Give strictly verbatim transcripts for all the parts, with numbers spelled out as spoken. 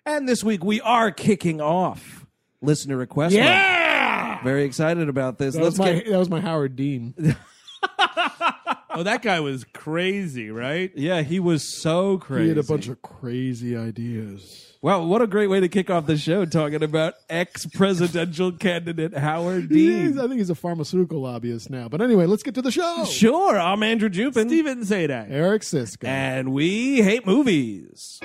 And this week we are kicking off listener request. Yeah! Month. Very excited about this. That, Let's was my, get... that was my Howard Dean. Oh, that guy was crazy, right? Yeah, he was so crazy. He had a bunch of crazy ideas. Wow, what a great way to kick off the show talking about ex-presidential candidate Howard Dean. Is, I think he's a pharmaceutical lobbyist now. But anyway, let's get to the show. Sure, I'm Andrew Jupin. Steven Zadak. Eric Siska. And we hate movies.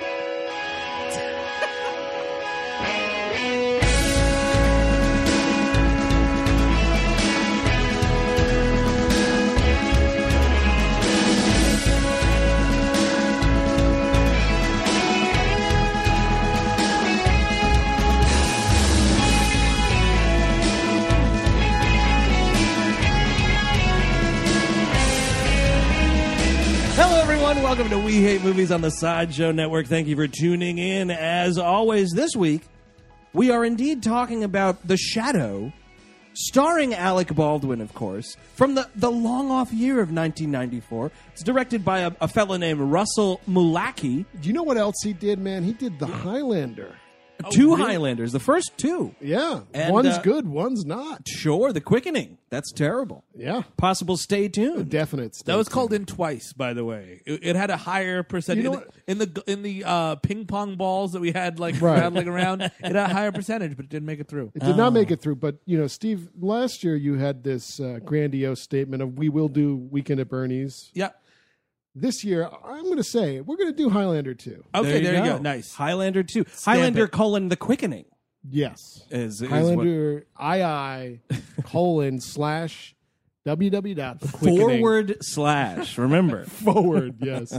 Welcome to We Hate Movies on the Sideshow Network. Thank you for tuning in. As always, this week, we are indeed talking about The Shadow, starring Alec Baldwin, of course, from the, the long-off year of nineteen ninety-four. It's directed by a, a fellow named Russell Mulcahy. Do you know what else he did, man? He did The Highlander. Oh, two really? Highlanders, the first two. Yeah. And, one's uh, good, one's not. Sure, The Quickening. That's terrible. Yeah. Possible stay tuned. Definite. That was called in twice, by the way. It, it had a higher percentage You know in the in the, in the uh, ping pong balls that we had like Right. rattling around. It had a higher percentage, but it didn't make it through. It did not make it through, but you know, Steve, last year you had this uh, grandiose statement of we will do Weekend at Bernie's. Yeah. This year, I'm going to say we're going to do Highlander two. Okay, there, you go. Nice. Highlander two. Stamp Highlander it. colon The Quickening. Yes. Is, is Highlander I I colon slash www dot the quickening. Forward slash, remember. Forward, yes.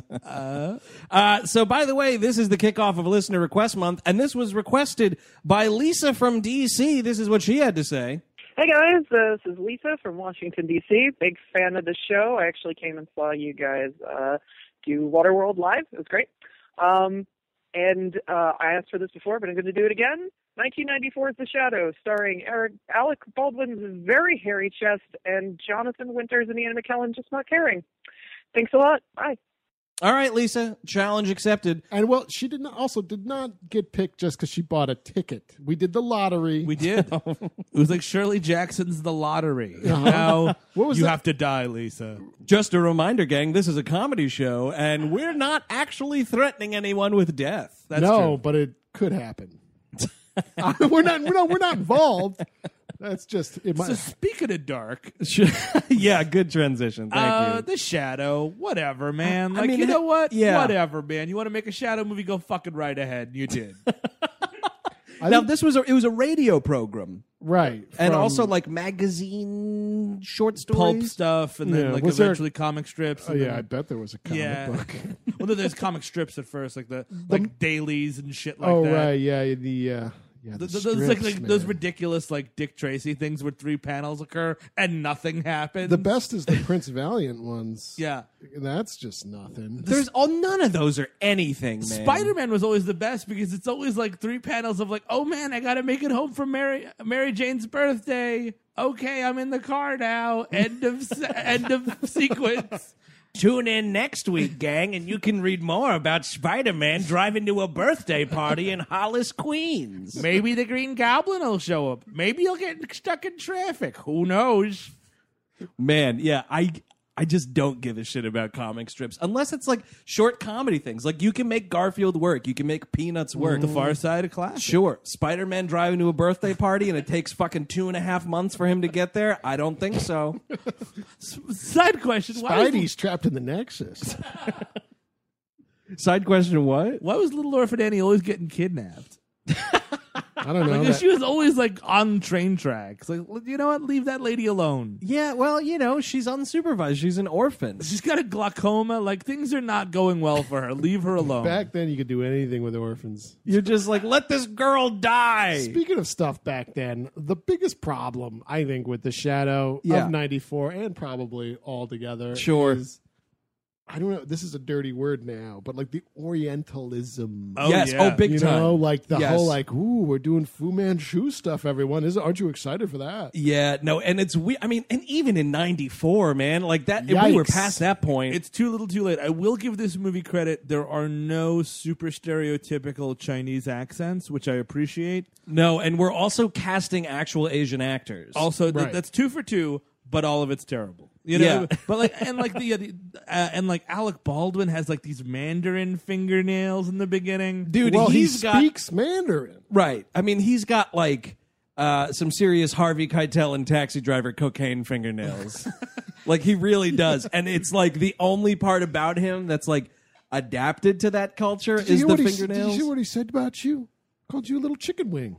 Uh, so, by the way, this is the kickoff of Listener Request Month, and this was requested by Lisa from D C. This is what she had to say. Hey guys, uh, this is Lisa from Washington, D C Big fan of the show. I actually came and saw you guys uh, do Waterworld live. It was great. Um, and uh, I asked for this before, but I'm going to do it again. nineteen ninety-four's The Shadow, starring Eric, Alec Baldwin's very hairy chest and Jonathan Winters and Ian McKellen just not caring. Thanks a lot. Bye. All right, Lisa, challenge accepted. And well, she did not also did not get picked just because she bought a ticket. We did the lottery. We did. It was like Shirley Jackson's The Lottery. Uh-huh. Now What was you that? have to die, Lisa. Just a reminder, gang, this is a comedy show, and we're not actually threatening anyone with death. That's no, true. but it could happen. we're not. No, we're not involved. That's just it. Might, So speaking of dark, Yeah, good transition. Thank uh, you. The Shadow, whatever, man. I Like, mean, you know what? yeah. Whatever, man. You want to make a Shadow movie? Go fucking right ahead. You did. I Now, think- this was a, it was a radio program, right, and from- also like magazine short stories. Pulp stuff, and then Yeah, like was there- eventually comic strips. Oh and yeah, then- I bet there was a comic yeah. book. Well, no, there's comic strips at first, like the like dailies and shit like oh that. right, yeah, the uh, yeah, the, Th- th- those like, strips, like those man. ridiculous like Dick Tracy things where three panels occur and nothing happens. The best is the Prince Valiant ones. yeah. That's just nothing. There's oh, none of those are anything, man. Spider Man was always the best because it's always like three panels of like, oh man, I got to make it home for Mary Mary Jane's birthday. Okay, I'm in the car now. End of se- end of sequence. Tune in next week, gang, and you can read more about Spider-Man driving to a birthday party in Hollis, Queens. Maybe the Green Goblin will show up. Maybe you'll get stuck in traffic. Who knows? Man, yeah, I I just don't give a shit about comic strips unless it's like short comedy things. Like you can make Garfield work, you can make Peanuts work. The Far Side of Classic. Sure, Spider-Man driving to a birthday party and it takes fucking two and a half months for him to get there. I don't think so. Side question: Why was, Spidey's trapped in the Nexus. Side question: What? why was Little Orphan Annie always getting kidnapped? I don't know. Because that- she was always like on train tracks. Like, you know what? Leave that lady alone. Yeah, well, you know, she's unsupervised. She's an orphan. She's got a glaucoma. Like, things are not going well for her. Leave her alone. Back then, you could do anything with orphans. You're just like, let this girl die. Speaking of stuff back then, the biggest problem I think with the Shadow Yeah. of ninety-four and probably altogether Sure. is I don't know. This is a dirty word now, but like the Orientalism. Oh, yes, yeah. oh, big you time. know, like the Yes. whole like, ooh, we're doing Fu Manchu stuff. Everyone, is aren't you excited for that? Yeah, no, and it's we. I mean, and even in ninety-four, man, like that, we were Yikes. past that point. It's too little, too late. I will give this movie credit. There are no super stereotypical Chinese accents, which I appreciate. no, and we're also casting actual Asian actors. Also, th- Right. that's two for two, but all of it's terrible. You know, Yeah. but like and like the, uh, the uh, and like Alec Baldwin has like these Mandarin fingernails in the beginning. dude, Well, he's he got speaks Mandarin. right. I mean, he's got like uh, some serious Harvey Keitel and Taxi Driver cocaine fingernails. Like he really does, and it's like the only part about him that's like adapted to that culture Did you is hear the what he s- fingernails. Did you hear what he said about you? Called you a little chicken wing.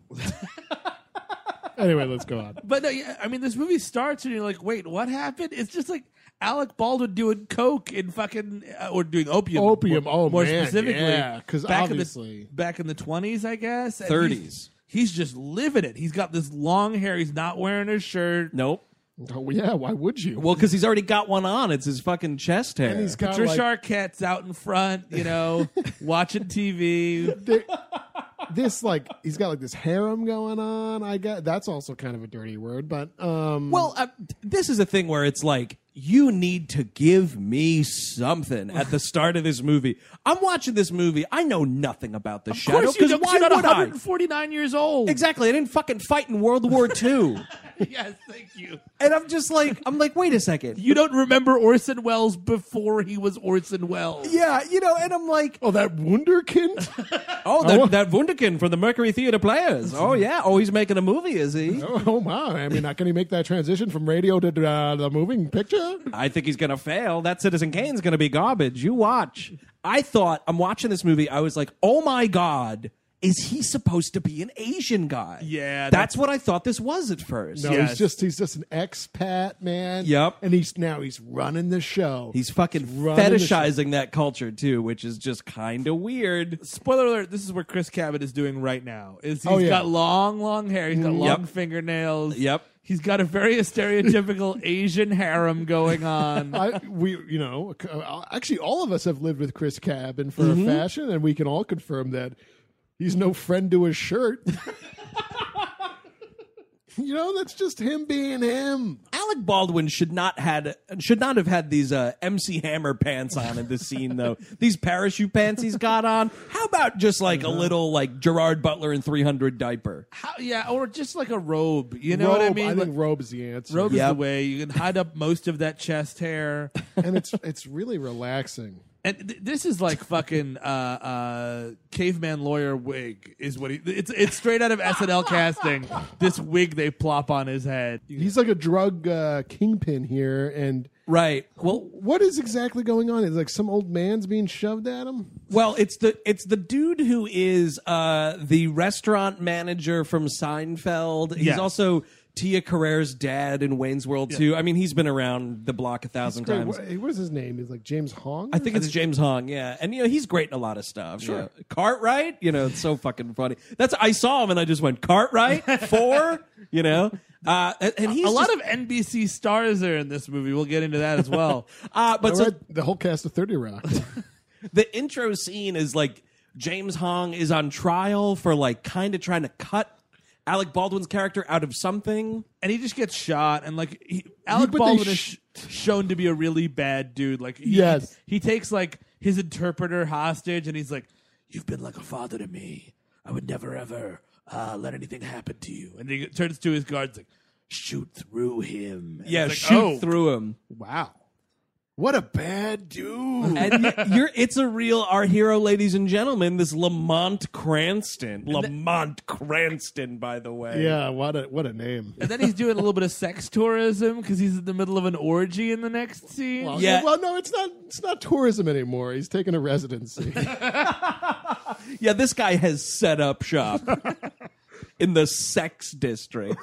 Anyway, let's go on. But no, yeah, I mean, this movie starts and you're like, wait, what happened? It's just like Alec Baldwin doing coke in fucking uh, or doing opium. Opium, more, oh, more man, specifically, yeah, 'cause back obviously- in the back in the twenties, I guess, and thirties. He's, he's just living it. He's got this long hair. He's not wearing a shirt. Nope. Oh yeah, why would you? Well, because he's already got one on. It's his fucking chest hair. and he's got Patricia like, Arquette's out in front, you know, watching T V. there- this like he's got like this harem going on. I guess that's also kind of a dirty word, but um, Well, uh, this is a thing where it's like, you need to give me something at the start of this movie. I'm watching this movie. I know nothing about the Of Shadow course, you don't. why You're not would I? one hundred forty-nine years old. Exactly. I didn't fucking fight in World War Two. Yes, thank you. And I'm just like, I'm like, wait a second. You don't remember Orson Welles before he was Orson Welles. Yeah, you know, and I'm like, oh, that Wunderkind. oh, that, that Wunderkind from the Mercury Theater Players. Oh, yeah. Oh, he's making a movie, is he? oh, oh my! I mean, can he make that transition from radio to uh, the moving picture? I think he's going to fail. That Citizen Kane's going to be garbage. You watch. I thought, I'm watching this movie. I was like, oh my God, is he supposed to be an Asian guy? Yeah, That's, that's- what I thought this was at first. No, Yes. he's just he's just an expat man. Yep. and he's now he's running the show. He's fucking running the show. fetishizing that culture too, which is just kind of weird. Spoiler alert, this is what Chris Cabot is doing right now. Is he's Oh, yeah. got long, long hair. He's got long Yep. fingernails. Yep. He's got a very stereotypical Asian harem going on. I, we, you know, uh, actually, all of us have lived with Chris Cabin for Mm-hmm. a fashion, and we can all confirm that he's no friend to his shirt. You know, that's just him being him. Alec Baldwin should not had should not have had these uh, M C Hammer pants on in this scene though. These parachute pants he's got on. How about just like a little like Gerard Butler in three hundred diaper? How, yeah, or just like a robe. You know robe, what I mean? I think Like, robe is the answer. robe Yep. is the way. You can hide up most of that chest hair. and it's it's really relaxing. And th- this is like fucking uh, uh, caveman lawyer wig is what he. It's it's straight out of S N L casting. This wig they plop on his head. He's like a drug uh, kingpin here, and Right. Well, what is exactly going on? Is like some old man's being shoved at him? well, it's the it's the dude who is uh, the restaurant manager from Seinfeld. He's Yes. also Tia Carrere's dad in Wayne's World too. I mean, he's been around the block a thousand Great. times. What, what is his name? Is like James Hong? I think it's James Hong, yeah, and you know he's great in a lot of stuff. Sure. Yeah. Cartwright, you know, it's so fucking funny. That's I saw him and I just went Cartwright four, you know, uh, and, and he's a lot just- of N B C stars are in this movie. We'll get into that as well. uh, I but so read the whole cast of thirty Rock. the intro scene is like James Hong is on trial for like kind of trying to cut Alec Baldwin's character out of something. And he just gets shot, and like he, Alec but they Baldwin sh- is sh- shown to be a really bad dude. Like he, Yes. he takes like his interpreter hostage, and he's like, "You've been like a father to me. I would never ever uh, let anything happen to you." And he turns to his guards like, "Shoot through him." And Yeah, it's like, shoot oh, through him. Wow. What a bad dude. And y- you're, it's a real, our hero, ladies and gentlemen, this Lamont Cranston. Lamont Cranston, by the way. Yeah, what a what a name. And then he's doing a little bit of sex tourism because he's in the middle of an orgy in the next scene. Well, Yeah. Well, no, it's not. It's not tourism anymore. He's taking a residency. Yeah, this guy has set up shop in the sex district.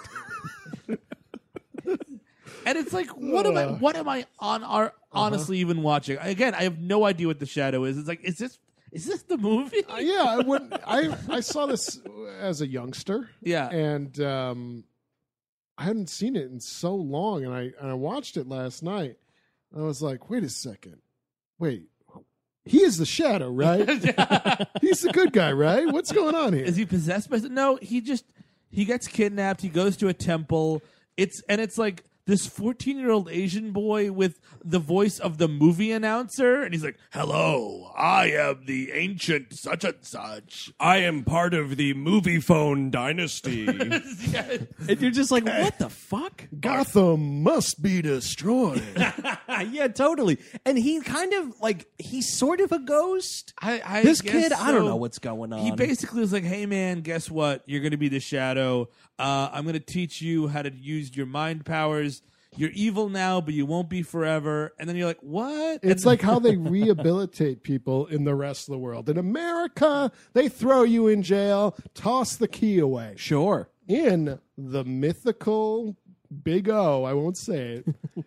And it's like, what am I? What am I on? Are honestly even watching? Again, I have no idea what The Shadow is. It's like, is this is this the movie? Uh, yeah, I went. I I saw this as a youngster. Yeah. and um, I hadn't seen it in so long, and I and I watched it last night. I was like, wait a second, wait, he is the Shadow, right? He's the good guy, right? What's going on here? Is he possessed by? No, he just he gets kidnapped. He goes to a temple. It's and it's like this fourteen-year-old Asian boy with the voice of the movie announcer, and he's like, "Hello, I am the ancient such and such. I am part of the movie phone dynasty." Yes. And you're just like, what the fuck? Gotham must be destroyed. Yeah, totally. And he kind of like he's sort of a ghost. I, I this guess kid, I don't so. know what's going on. He basically was like, "Hey, man, guess what? You're going to be the Shadow. Uh, I'm going to teach you how to use your mind powers. You're evil now, but you won't be forever." And then you're like, "What?" It's and like how they rehabilitate people in the rest of the world. In America, they throw you in jail, toss the key away. Sure. In the mythical Big O, I won't say it,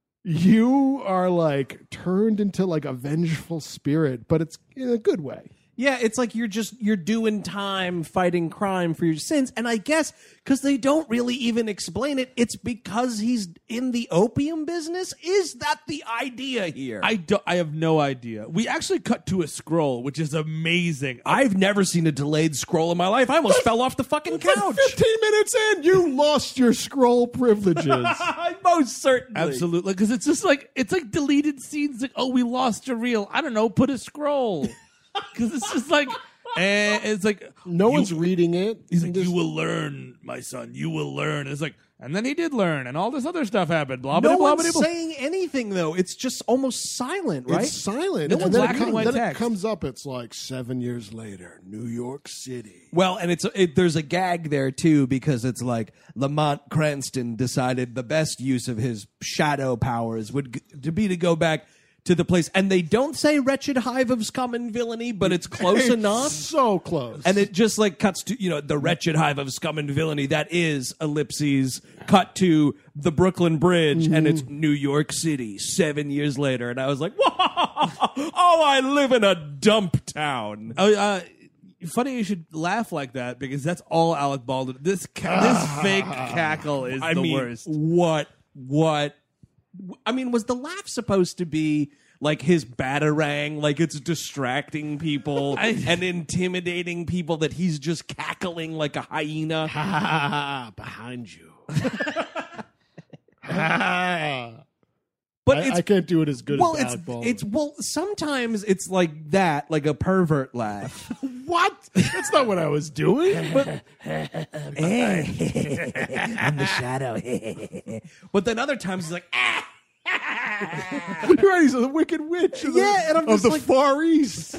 you are like turned into like a vengeful spirit, but it's in a good way. Yeah, it's like you're just you're doing time fighting crime for your sins, and I guess because they don't really even explain it, it's because he's in the opium business. Is that the idea here? I don't. I have no idea. We actually cut to a scroll, which is amazing. I've never seen a delayed scroll in my life. I almost fell off the fucking It's like couch. fifteen minutes in, you lost your scroll privileges. Most certainly. Absolutely, because it's just like it's like deleted scenes. Like, oh, we lost a reel. I don't know. Put a scroll. Because it's just like, and it's like No you- one's reading it. He's like, Just- "You will learn, my son. You will learn." And it's like, and then he did learn, and all this other stuff happened. Blah blah No blah one's blah. saying anything though. It's just almost silent, right? It's silent. No and one's then, black it, and white then it text. comes up. It's like seven years later, New York City. Well, and it's it, there's a gag there too because it's like Lamont Cranston decided the best use of his shadow powers would g- to be to go back to the place, and they don't say wretched hive of scum and villainy, but it's close enough. So close. And it just like cuts to, you know, the wretched hive of scum and villainy. That is ellipses cut to the Brooklyn Bridge, and it's New York City seven years later. And I was like, whoa, oh, I live in a dump town. Oh, uh, funny you should laugh like that because that's all Alec Baldwin. This ca- this fake cackle is I the mean, worst. what, what? I mean, was the laugh supposed to be like his batarang, like it's distracting people I- and intimidating people that he's just cackling like a hyena? Ha ha ha ha, behind you. Ha. But I, it's I can't do it as good well, as it's Alec Baldwin. it's well. Sometimes it's like that, like a pervert laugh. What? That's not what I was doing. But I'm the shadow. But then other times it's like, ah. You're right, he's a wicked witch of, Yeah, the, and I'm of just the like- Far East.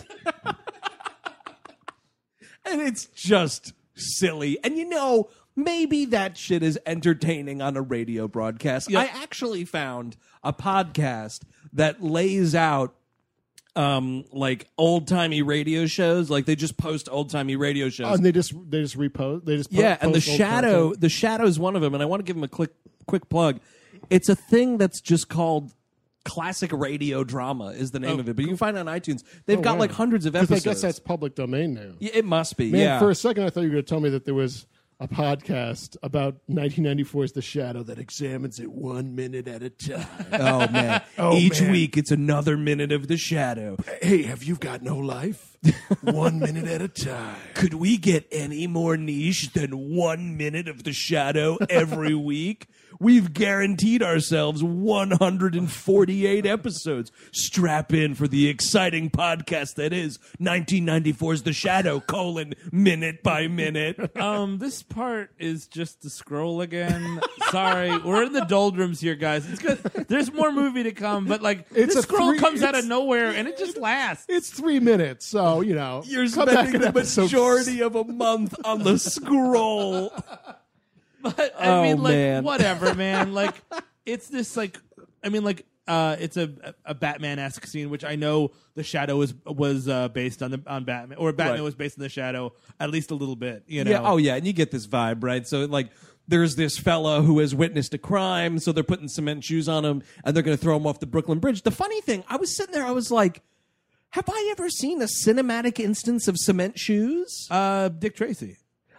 And it's just silly. And you know, maybe that shit is entertaining on a radio broadcast. Yeah. I actually found a podcast that lays out um like old timey radio shows. Like they just post old timey radio shows. Oh, and they just they just repost. They just po- Yeah, and the post old shadow, content. the shadow is one of them, and I want to give him a quick, quick plug. It's a thing that's just called classic radio drama is the name Oh, of it, but you can find it on iTunes. They've Oh, got wow. like hundreds of 'Cause episodes. I guess that's public domain now. Yeah, it must be. Man, yeah, for a second I thought you were going to tell me that there was a podcast about nineteen ninety-four's The Shadow that examines it one minute at a time. oh man, Oh, each man. week it's another minute of the shadow. Hey, have you got no life? One minute at a time. Could we get any more niche than one minute of the shadow every week? We've guaranteed ourselves one hundred forty-eight episodes. Strap in for the exciting podcast that is nineteen ninety-four's The Shadow, colon, minute by minute. Um, this part is just the scroll again. Sorry, we're in the doldrums here, guys. It's good. There's more movie to come, but like It's this a scroll three- comes out of it's- nowhere and it just lasts. It's three minutes, so, you know. You're come back spending in the episode majority of a month on the scroll. But I Oh, mean, like, man. whatever, man. Like, it's this, like, I mean, like, uh, it's a a Batman-esque scene, which I know the Shadow was was uh, based on the on Batman, or Batman Right. was based on the Shadow at least a little bit. You know? Yeah. Oh, yeah. And you get this vibe, right? So, like, there's this fella who has witnessed a crime, so they're putting cement shoes on him, and they're going to throw him off the Brooklyn Bridge. The funny thing, I was sitting there, I was like, have I ever seen a cinematic instance of cement shoes? Uh, Dick Tracy.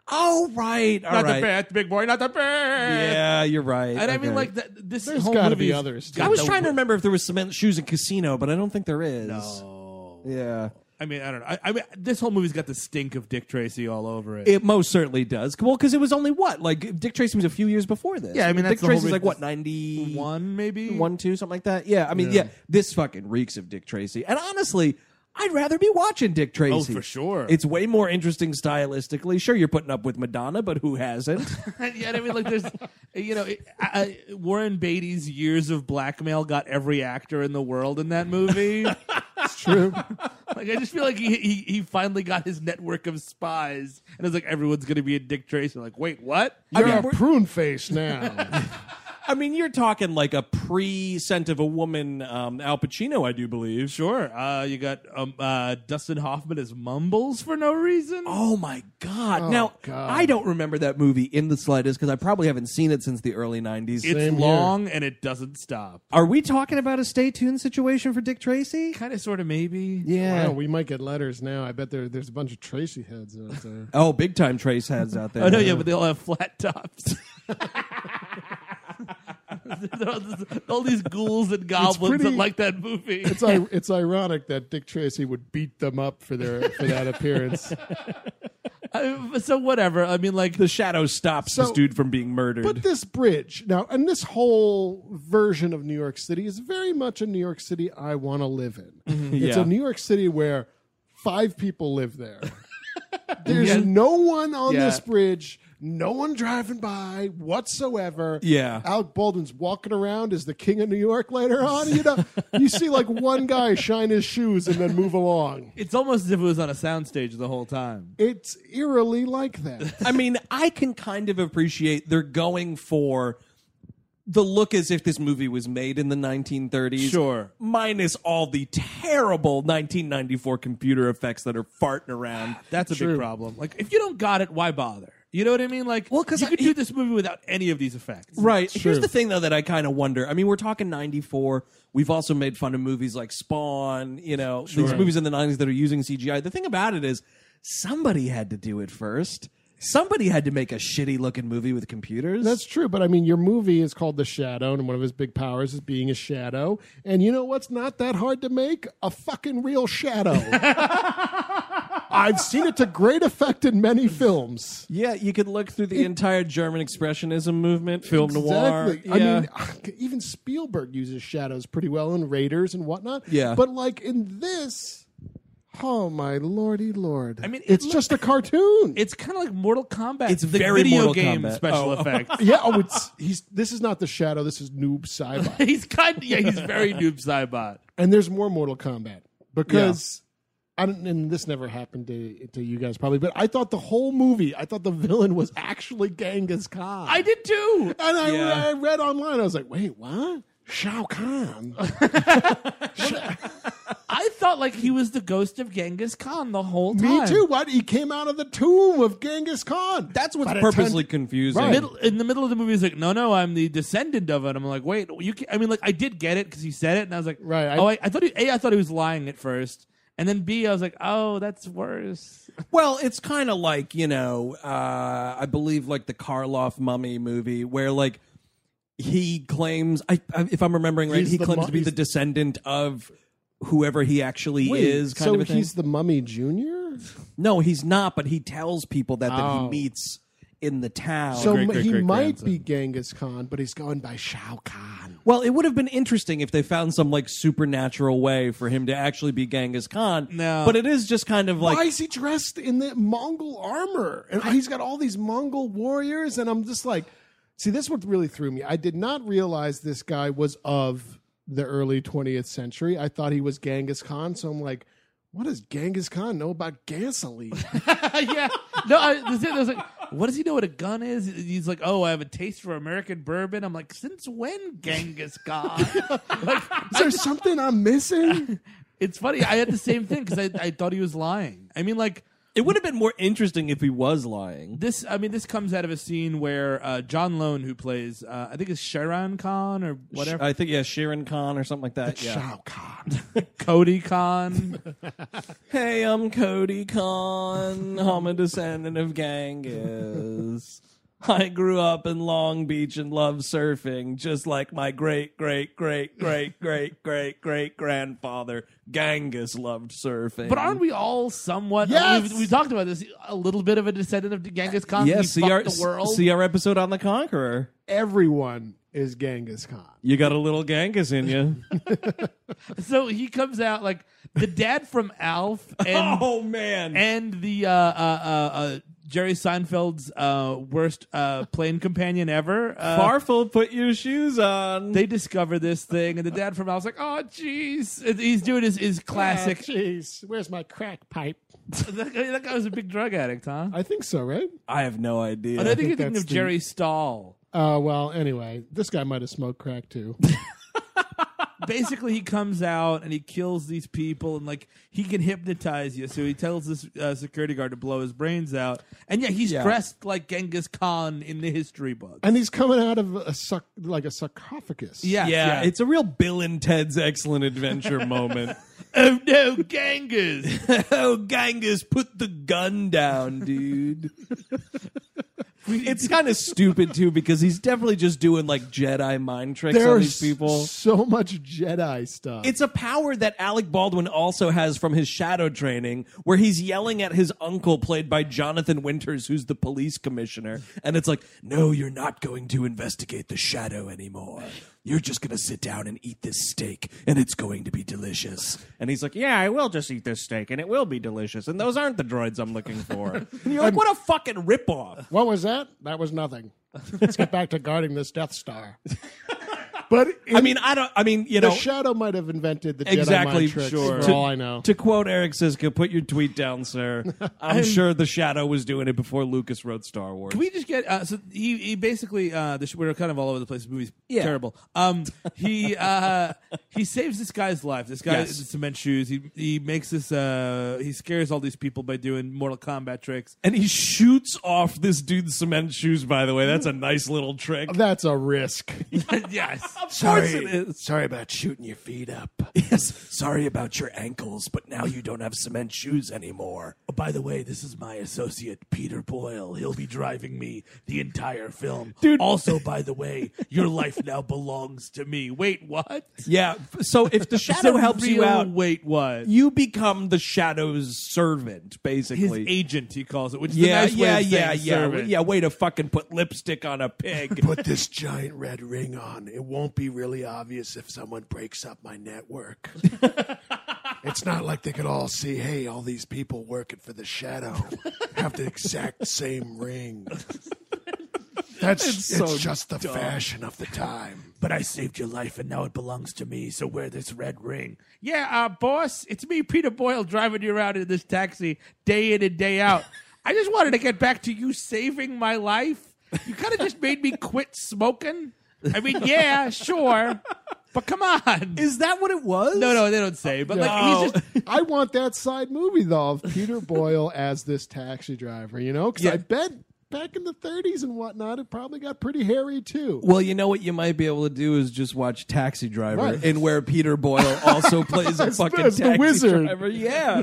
Oh, right. All not right. the best, big boy, not the best. Yeah, you're right. And I Okay. mean, like, th- this There's whole gotta movie be is others, too. got I was the- trying to remember if there was Cement Shoes in Casino, but I don't think there is. No. Yeah. I mean, I don't know. I, I mean, this whole movie's got the stink of Dick Tracy all over it. It most certainly does. Well, because it was only what? Like, Dick Tracy was a few years before this. Yeah, I mean, that's Dick the whole Tracy's like, reason- what, ninety One, maybe? One, two, something like that. Yeah, I mean, yeah. Yeah. this fucking reeks of Dick Tracy. And honestly, I'd rather be watching Dick Tracy. Oh, for sure. It's way more interesting stylistically. Sure, you're putting up with Madonna, but who hasn't? Yeah, I mean, like, there's, you know, it, I, Warren Beatty's years of blackmail got every actor in the world in that movie. It's true. Like, I just feel like he, he he finally got his network of spies, and it's like everyone's going to be a Dick Tracy. Like, wait, what? You're mean, a we're- prune face now. I mean, you're talking like a pre-Scent of a Woman um, Al Pacino, I do believe. Sure. Uh, you got um, uh, Dustin Hoffman as Mumbles for no reason. Oh my God! Oh, now God. I don't remember that movie in the slightest because I probably haven't seen it since the early nineties. it's Same here. long and it doesn't stop. Are we talking about a stay tuned situation for Dick Tracy? Kind of, sort of, maybe. Yeah. Wow, we might get letters now. I bet there, there's a bunch of Tracy heads out there. Oh, big time Trace heads out there. Oh no, yeah, but they all have flat tops. All these ghouls and goblins pretty- that like that movie. It's I- it's ironic that Dick Tracy would beat them up for their for that appearance. I, so whatever. I mean, like, The shadow stops So- this dude from being murdered. But this bridge now, and this whole version of New York City is very much a New York City I want to live in. It's Yeah. a New York City where five people live there. There's Yeah. no one on Yeah. this bridge, no one driving by whatsoever. Yeah. Alec Baldwin's walking around as the king of New York later on. You know, you see like one guy shine his shoes and then move along. it's almost as if it was on a soundstage the whole time. It's eerily like that. I mean, I can kind of appreciate they're going for the look as if this movie was made in the nineteen thirties. Sure. Minus all the terrible nineteen ninety-four computer effects that are farting around. That's a True. big problem. Like, if you don't got it, why bother? You know what I mean? Like, Well, 'cause you I- could do this movie without any of these effects. Right. It's Here's true. the thing, though, that I kind of wonder. I mean, we're talking ninety-four. We've also made fun of movies like Spawn, you know, these movies in the nineties that are using C G I. The thing about it is somebody had to do it first. Somebody had to make a shitty looking movie with computers. That's true, but I mean, your movie is called The Shadow, and one of his big powers is being a shadow. And you know what's not that hard to make? A fucking real shadow. I've seen it to great effect in many films. Yeah, you could look through the entire German expressionism movement, film noir. Exactly. Yeah. I mean, even Spielberg uses shadows pretty well in Raiders and whatnot. Yeah. But like in this, oh my lordy lord! I mean, it it's look- just a cartoon. It's kind of like Mortal Kombat. It's the very video Mortal game Kombat. special Oh. effects. yeah. Oh, it's he's. This is not the Shadow. This is Noob Saibot. He's kind of, yeah, he's very Noob Saibot. And there's more Mortal Kombat because I don't, and this never happened to to you guys probably, but I thought the whole movie, I thought the villain was actually Genghis Khan. I did too. and I, Yeah. I read online, I was like, wait, what? Shao Kahn. I thought like he was the ghost of Genghis Khan the whole time. Me too. What? He came out of the tomb of Genghis Khan. That's what's But it purposely turned- confusing. Right. Middle, in the middle of the movie, he's like, "No, no, I'm the descendant of it." I'm like, "Wait, you?" Can, I mean, like, I did get it because he said it, and I was like, Right, I- oh, I, I thought he, a, I thought he was lying at first, and then B, I was like, "Oh, that's worse." Well, it's kind of like, you know, uh, I believe like the Karloff mummy movie where like he claims, I, I, if I'm remembering right, He's he the claims mu- to be the he's- descendant of whoever he actually Wait, is. Kind so of a thing. he's the Mummy Junior? No, he's not, but he tells people that, that Oh. he meets in the town. So great, m- great, he great might grandson. be Genghis Khan, but he's going by Shao Kahn. Well, it would have been interesting if they found some like supernatural way for him to actually be Genghis Khan. No. But it is just kind of like Why is he dressed in the Mongol armor? And he's got all these Mongol warriors, and I'm just like, see, this what really threw me. I did not realize this guy was of the early twentieth century. I thought he was Genghis Khan, so I'm like, what does Genghis Khan know about gasoline? yeah, no, I, the thing- I was like, "What does he know what a gun is?" He's like, "Oh, I have a taste for American bourbon." I'm like, "Since when, Genghis Khan?" like, Is there something I'm missing? it's funny. I had the same thing because I, I thought he was lying. I mean, like. It would have been more interesting if he was lying. This, I mean, this comes out of a scene where uh, John Lone, who plays, uh, I think it's Sharon Khan or whatever, I think, yeah, Sharon Khan or something like that. Yeah. Shao Kahn. Cody Khan. Hey, I'm Cody Khan. I'm a descendant of Genghis. I grew up in Long Beach and love surfing, just like my great, great, great, great, great, great, great grandfather Genghis loved surfing. But aren't we all somewhat? Yes! we, we talked about this. A little bit of a descendant of Genghis Khan. Yeah, He see fucked our, the world. see our episode on the Conqueror. Everyone is Genghis Khan. You got a little Genghis in you. So he comes out like the dad from Alf and Oh, man. and the uh, uh, uh, uh, Jerry Seinfeld's uh, worst uh, plane companion ever. Uh, Farfel, put your shoes on. They discover this thing, and the dad from Alf's like, "Oh, jeez!" And he's doing his, his classic. Jeez, where's my crack pipe? that, guy, that guy was a big drug addict, huh? I think so, right? I have no idea. And I think think you're thinking that's of the- Jerry Stahl. Uh, well, anyway, this guy might have smoked crack too. Basically, he comes out and he kills these people, and like he can hypnotize you. So he tells this uh, security guard to blow his brains out, and yeah, he's Yeah. dressed like Genghis Khan in the history book. And he's coming out of a suck like a sarcophagus. Yeah, yeah, it's a real Bill and Ted's Excellent Adventure moment. Oh no, Genghis! Oh, Genghis, put the gun down, dude. It's kind of stupid, too, because he's definitely just doing, like, Jedi mind tricks on There's these people. so much Jedi stuff. It's a power that Alec Baldwin also has from his shadow training, where he's yelling at his uncle, played by Jonathan Winters, who's the police commissioner. And it's like, no, you're not going to investigate the shadow anymore. You're just going to sit down and eat this steak, and it's going to be delicious. And he's like, yeah, I will just eat this steak, and it will be delicious. And those aren't the droids I'm looking for. And you're like, what a fucking ripoff. What was that? That was nothing. Let's get back to guarding this Death Star. But I mean, I don't, I mean, you the know. Shadow might have invented the Jedi Exactly, mind tricks, sure. for To- all I know. To quote Eric Siska, put your tweet down, sir. I'm sure the Shadow was doing it before Lucas wrote Star Wars. Can we just get uh, so he he basically uh, the, we're kind of all over the place. The movie's Yeah. terrible. Um, he uh, he saves this guy's life. This guy Yes. in cement shoes. He he makes this. Uh, he scares all these people by doing Mortal Kombat tricks. And he shoots off this dude's cement shoes, by the way. That's a nice little trick. That's a risk. Yes. Of course it is. Sorry about shooting your feet up. Yes, sorry about your ankles, but now you don't have cement shoes anymore. Oh, by the way, this is my associate Peter Boyle. He'll be driving me the entire film. Dude. Also, by the way, your life now belongs to me. Wait, what? Yeah, so if the Shadow So helps you real- out, Wait, what? you become the Shadow's servant, His basically. agent, he calls it. Which is yeah, a nice way yeah, of yeah, saying yeah, servant. yeah. Way to fucking put lipstick on a pig. Put this giant red ring on. It won't be really obvious if someone breaks up my network. It's not like they could all see, hey, all these people working for the Shadow have the exact same ring. That's It's it's, so just the dumb. fashion of the time. But I saved your life, and now it belongs to me. So wear this red ring. Yeah, uh, boss, it's me, Peter Boyle, driving you around in this taxi day in and day out. I just wanted to get back to you saving my life. You kind of just made me quit smoking. I mean, yeah, sure, but come on. Is that what it was? No, no, they don't say. But like, No. he's just I want that side movie, though, of Peter Boyle as this taxi driver, you know? Because Yeah. I bet back in the thirties and whatnot, it probably got pretty hairy, too. Well, you know what you might be able to do is just watch Taxi Driver, Right. and where Peter Boyle also plays a As- fucking as the taxi wizard. driver. Yeah.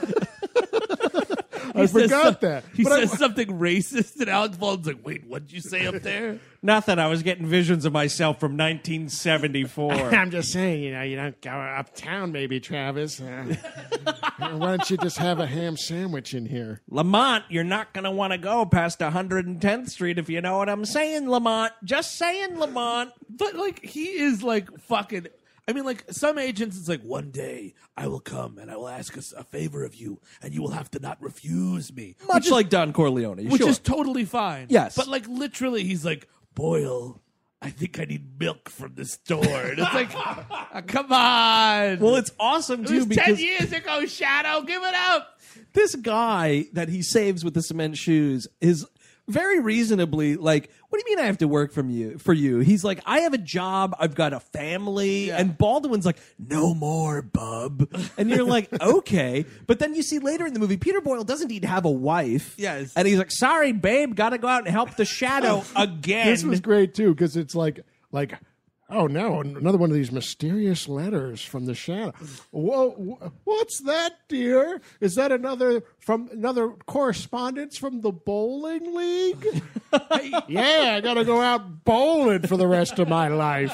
I says forgot some- that. He But I- says something racist, and Alex Baldwin's like, "Wait, what did you say up there?" Nothing. I was getting visions of myself from nineteen seventy-four. I'm just saying, you know, you don't go uptown, maybe, Travis. Uh, why don't you just have a ham sandwich in here? Lamont, you're not going to want to go past one hundred tenth Street if you know what I'm saying, Lamont. Just saying, Lamont. But like, he is like fucking. I mean, like some agents, it's like one day I will come and I will ask us a favor of you, and you will have to not refuse me, Much which is, like Don Corleone. which sure. is totally fine. Yes. but like literally, he's like, Boyle, I think I need milk from the store. And it's like, uh, come on. well, it's awesome, it too, was ten because years ago, Shadow. Give it up. this guy that he saves with the cement shoes is very reasonably like, what do you mean I have to work from you for you? He's like, I have a job, I've got a family, Yeah. and Baldwin's like, no more, bub. And you're like, okay. But then you see later in the movie, Peter Boyle does indeed have a wife. Yes. And he's like, sorry, babe, gotta go out and help the Shadow again. This was great too because it's like like oh no, another one of these mysterious letters from the Shadow. Whoa, wh- what's that, dear? Is that another from another correspondence from the bowling league? Yeah, I gotta go out bowling for the rest of my life.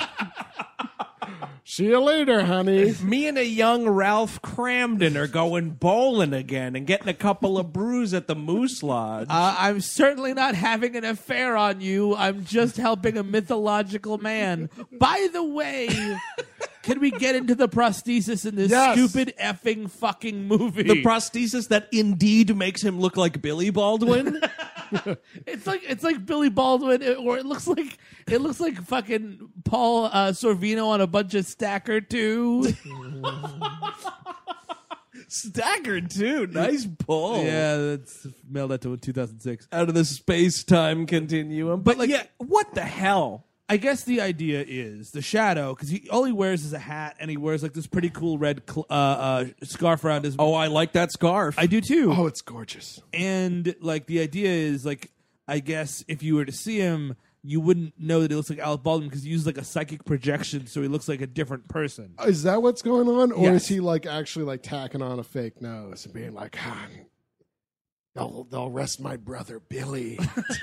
See you later, honey. Me and a young Ralph Cramden are going bowling again and getting a couple of brews at the Moose Lodge. Uh, I'm certainly not having an affair on you. I'm just helping a mythological man. By the way, can we get into the prosthesis in this Yes. stupid effing fucking movie? The prosthesis that indeed makes him look like Billy Baldwin. It's like it's like Billy Baldwin, or it looks like it looks like fucking Paul uh, Sorvino on a bunch of Stacker too. Staggered too. Nice pull. Yeah, that's mailed out to two thousand six. Out of the space-time continuum. But, like, yeah, what the hell? I guess the idea is the Shadow, because he all he wears is a hat, and he wears like this pretty cool red cl- uh, uh, scarf around his. Oh, I like that scarf. I do too. Oh, it's gorgeous. And like the idea is like, I guess if you were to see him, you wouldn't know that he looks like Alec Baldwin because he uses like a psychic projection, so he looks like a different person. Is that what's going on, or Yes. is he like actually like tacking on a fake nose and being like, "Han, they'll they'll arrest my brother Billy"?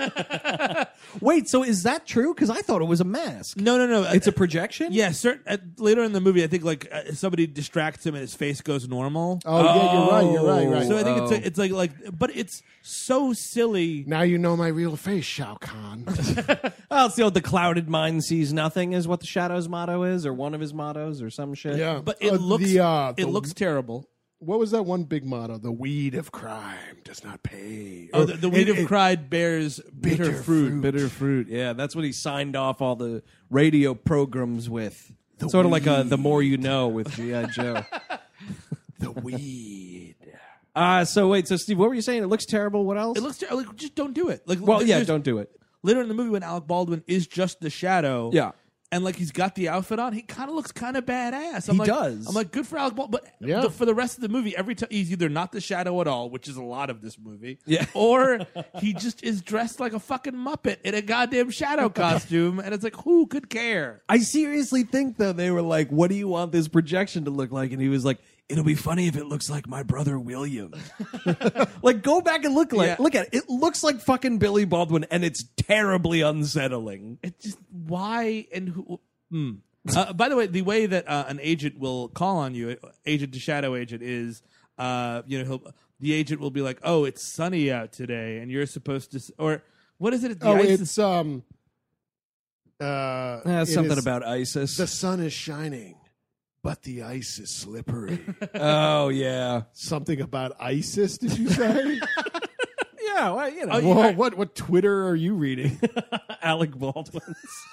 Wait, so is that true? Because I thought it was a mask. No, no, no. It's a projection? Yeah, certain, uh, later in the movie, I think like uh, somebody distracts him and his face goes normal. Oh, yeah, you're right. You're right. Right. So I think it's Oh. a, it's like like, but it's so silly. now you know my real face, Shao Kahn. Oh, it's the old, the clouded mind sees nothing is what the Shadow's motto is, or one of his mottos, or some shit. Yeah, But it Uh, looks the, uh, it the- looks terrible. What was that one big motto? The weed of crime does not pay. Oh, Or the, the weed it- of it- pride bears bitter, bitter fruit. fruit. Bitter fruit. Yeah, that's what he signed off all the radio programs with. Sort of like a The More You Know with G I. Joe. The weed. Uh, so wait, so Steve, what were you saying? It looks terrible. What else? It looks ter- like just don't do it. Like well, yeah, there's- don't do it. Later in the movie, when Alec Baldwin is just the Shadow, Yeah. and like he's got the outfit on, he kind of looks kind of badass. I'm He like, does. I'm like, good for Alec Baldwin. But Yeah. the, for the rest of the movie, every time he's either not the Shadow at all, which is a lot of this movie, Yeah. or he just is dressed like a fucking Muppet in a goddamn Shadow costume, and it's like, who could care? I seriously think, though, they were like, what do you want this projection to look like? And he was like, it'll be funny if it looks like my brother William. Like, go back and look like Yeah. look at it. It looks like fucking Billy Baldwin, and it's terribly unsettling. It just why and who. Hmm. Uh, by the way, the way that uh, an agent will call on you, agent to shadow agent, is uh, you know he'll, the agent will be like, "Oh, it's sunny out today," and you're supposed to, s- or what is it? The Oh, ice is- it's um. Uh, Uh, it something is- about ISIS. the sun is shining, but the ice is slippery. Oh yeah, Something about ISIS? Did you say? yeah. Well, you know, Oh, Whoa, yeah. what what Twitter are you reading? Alec Baldwin's.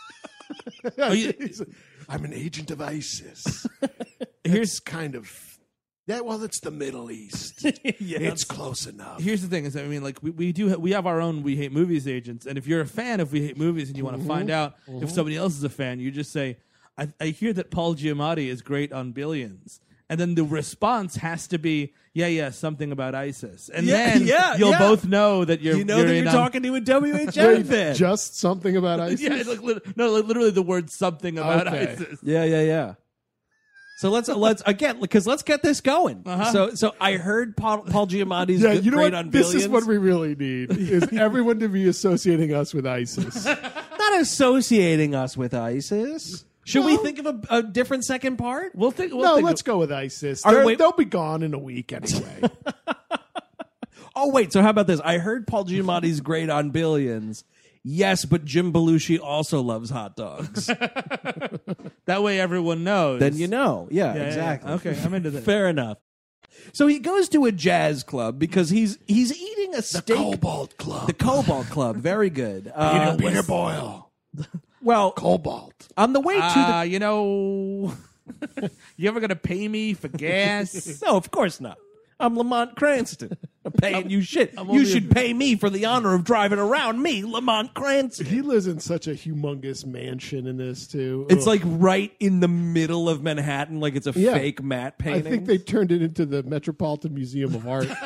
you- I'm an agent of ISIS. Here's- It's kind of yeah. Well, it's the Middle East. Yeah, It's close enough. Here's the thing: is I mean, like we, we do ha- we have our own We Hate Movies agents, and if you're a fan of We Hate Movies and you want to find out if somebody else is a fan, you just say, I, "I hear that Paul Giamatti is great on Billions," and then the response has to be, "Yeah, yeah, something about ISIS," and Yeah, then yeah, you'll yeah. both know that you're You know you're that in you're on- talking to a W H M Wait, fan. just something about ISIS. Yeah, it's like lit- no, like literally the word "something" about Okay. ISIS. Yeah, yeah, yeah. So let's let's again because let's get this going. Uh-huh. So so I heard Paul, Paul Giamatti's Yeah, good- you know great what? on This Billions. is what we really need: is everyone to be associating us with ISIS. Not associating us with ISIS. Should we No. think of a, a different second part? We'll think. We'll no, think let's go with ISIS. Are- They're- wait- they'll be gone in a week anyway. Oh wait, so how about this? I heard Paul Giamatti's great on Billions. Yes, but Jim Belushi also loves hot dogs. that way everyone knows. Then you know. Yeah, Yeah, yeah, exactly. yeah. Okay, I'm into that. Fair enough. So he goes to a jazz club because he's he's eating a steak. Cobalt Club. The Cobalt Club. Very good. Peter, Uh, Peter Boyle. well, Cobalt. on the way to Uh, you know, you ever gonna pay me for gas? the... No, of course not. I'm Lamont Cranston. I'm paying you shit. I'm You only should a- pay me for the honor of driving around me, Lamont Cranston. He lives in such a humongous mansion in this too. It's Ugh. like right in the middle of Manhattan, like it's a Yeah. fake matte I painting. think they turned it into the Metropolitan Museum of Art.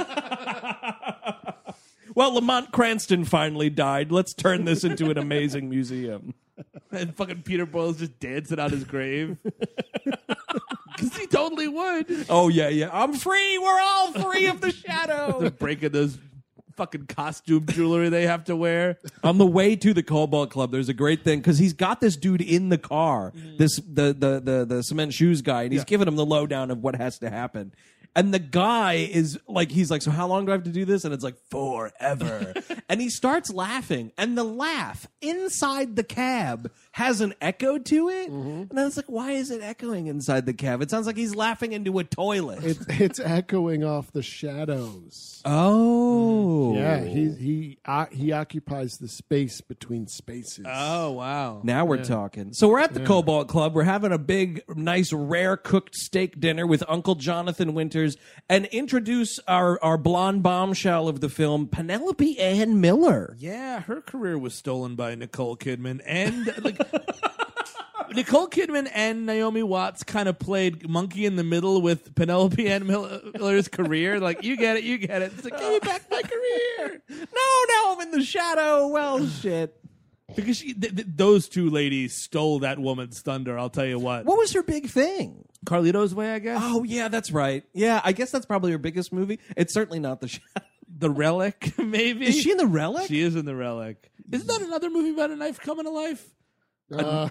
Well, Lamont Cranston finally died. Let's turn this into an amazing museum. And fucking Peter Boyle's just dancing on his grave. Because he totally would. Oh, yeah, yeah. I'm free. We're all free of the shadow. They're breaking those fucking costume jewelry they have to wear. On the way to the Cobalt Club, there's a great thing because he's got this dude in the car, this the the the, the cement shoes guy, and he's giving him the lowdown of what has to happen. And the guy is like, he's like, so how long do I have to do this? And it's like, forever. And he starts laughing. And the laugh inside the cab has an echo to it. And I was like, why is it echoing inside the cab? It sounds like he's laughing into a toilet. It's it's echoing off the shadows. oh. Yeah, he he uh, he occupies the space between spaces. Oh, wow. Now we're talking. So we're at the Cobalt Club. We're having a big, nice, rare cooked steak dinner with Uncle Jonathan Winters and introduce our, our blonde bombshell of the film, Penelope Ann Miller. Yeah, her career was stolen by Nicole Kidman. And, like, Nicole Kidman and Naomi Watts kind of played monkey in the middle with Penelope Ann Miller's career. Like, you get it, you get it. It's like, give me back my career. No, now I'm in the shadow. Well, shit. Because she, th- th- those two ladies stole that woman's thunder, I'll tell you what. What was her big thing? Carlito's Way, I guess? Oh, yeah, that's right. Yeah, I guess that's probably her biggest movie. It's certainly not The Shadow. The Relic, maybe? Is she in The Relic? She is in The Relic. Isn't that another movie about a knife coming to life? Uh,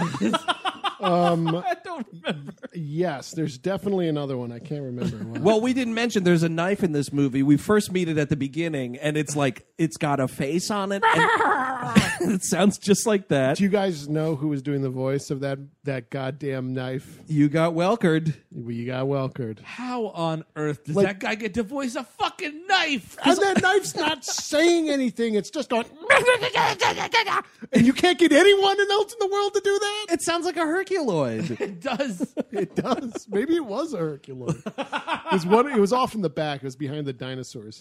I don't remember. yes, there's definitely another one. I can't remember. What. Well, we didn't mention there's a knife in this movie. We first meet it at the beginning, and it's like, it's got a face on it. And it sounds just like that. Do you guys know who was doing the voice of that that goddamn knife? You got Welkered. Well, you got Welkered. How on earth does Like- that guy get to voice a fucking knife? And that knife's not saying anything. It's just going. And you can't get anyone else in the world to do that? It sounds like a Herculoid. It does. It does. Maybe it was a Herculoid. It was, one, it was off in the back. It was behind the dinosaurs.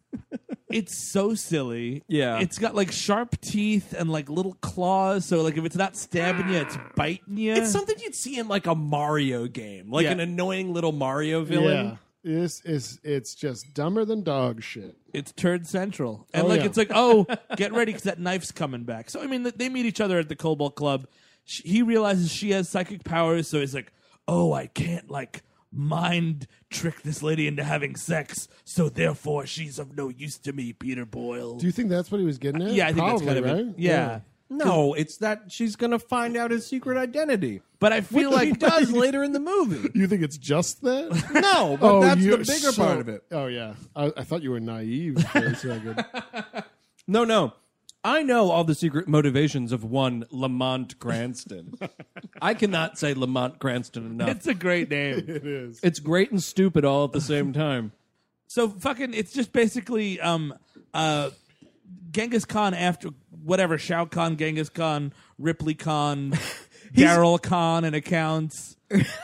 It's so silly. Yeah. It's got like sharp teeth and like little claws. So like if it's not stabbing you, it's biting you. It's something you'd see in like a Mario game, like Yeah. an annoying little Mario villain. Yeah. This is it's just dumber than dog shit. It's turd central. And Oh, like yeah. it's like, oh, get ready because that knife's coming back. So I mean, they meet each other at the Cobalt Club. She, he realizes she has psychic powers, so he's like, oh, I can't like mind trick this lady into having sex, so therefore she's of no use to me, Peter Boyle. Do you think that's what he was getting at? yeah, I think Probably, that's kind of right. it. Yeah. No, it's that she's going to find out his secret identity. But I feel Which like he does later in the movie. You think it's just that? No, but that's you- the bigger so- part of it. Oh yeah, I, I thought you were naive for a second. No, no. I know all the secret motivations of one Lamont Cranston. I cannot say Lamont Cranston enough. it's a great name. It is. It's great and stupid all at the same time. So fucking, it's just basically um uh Genghis Khan after whatever Shao Kahn, Genghis Khan, Ripley Khan, Daryl Khan and accounts,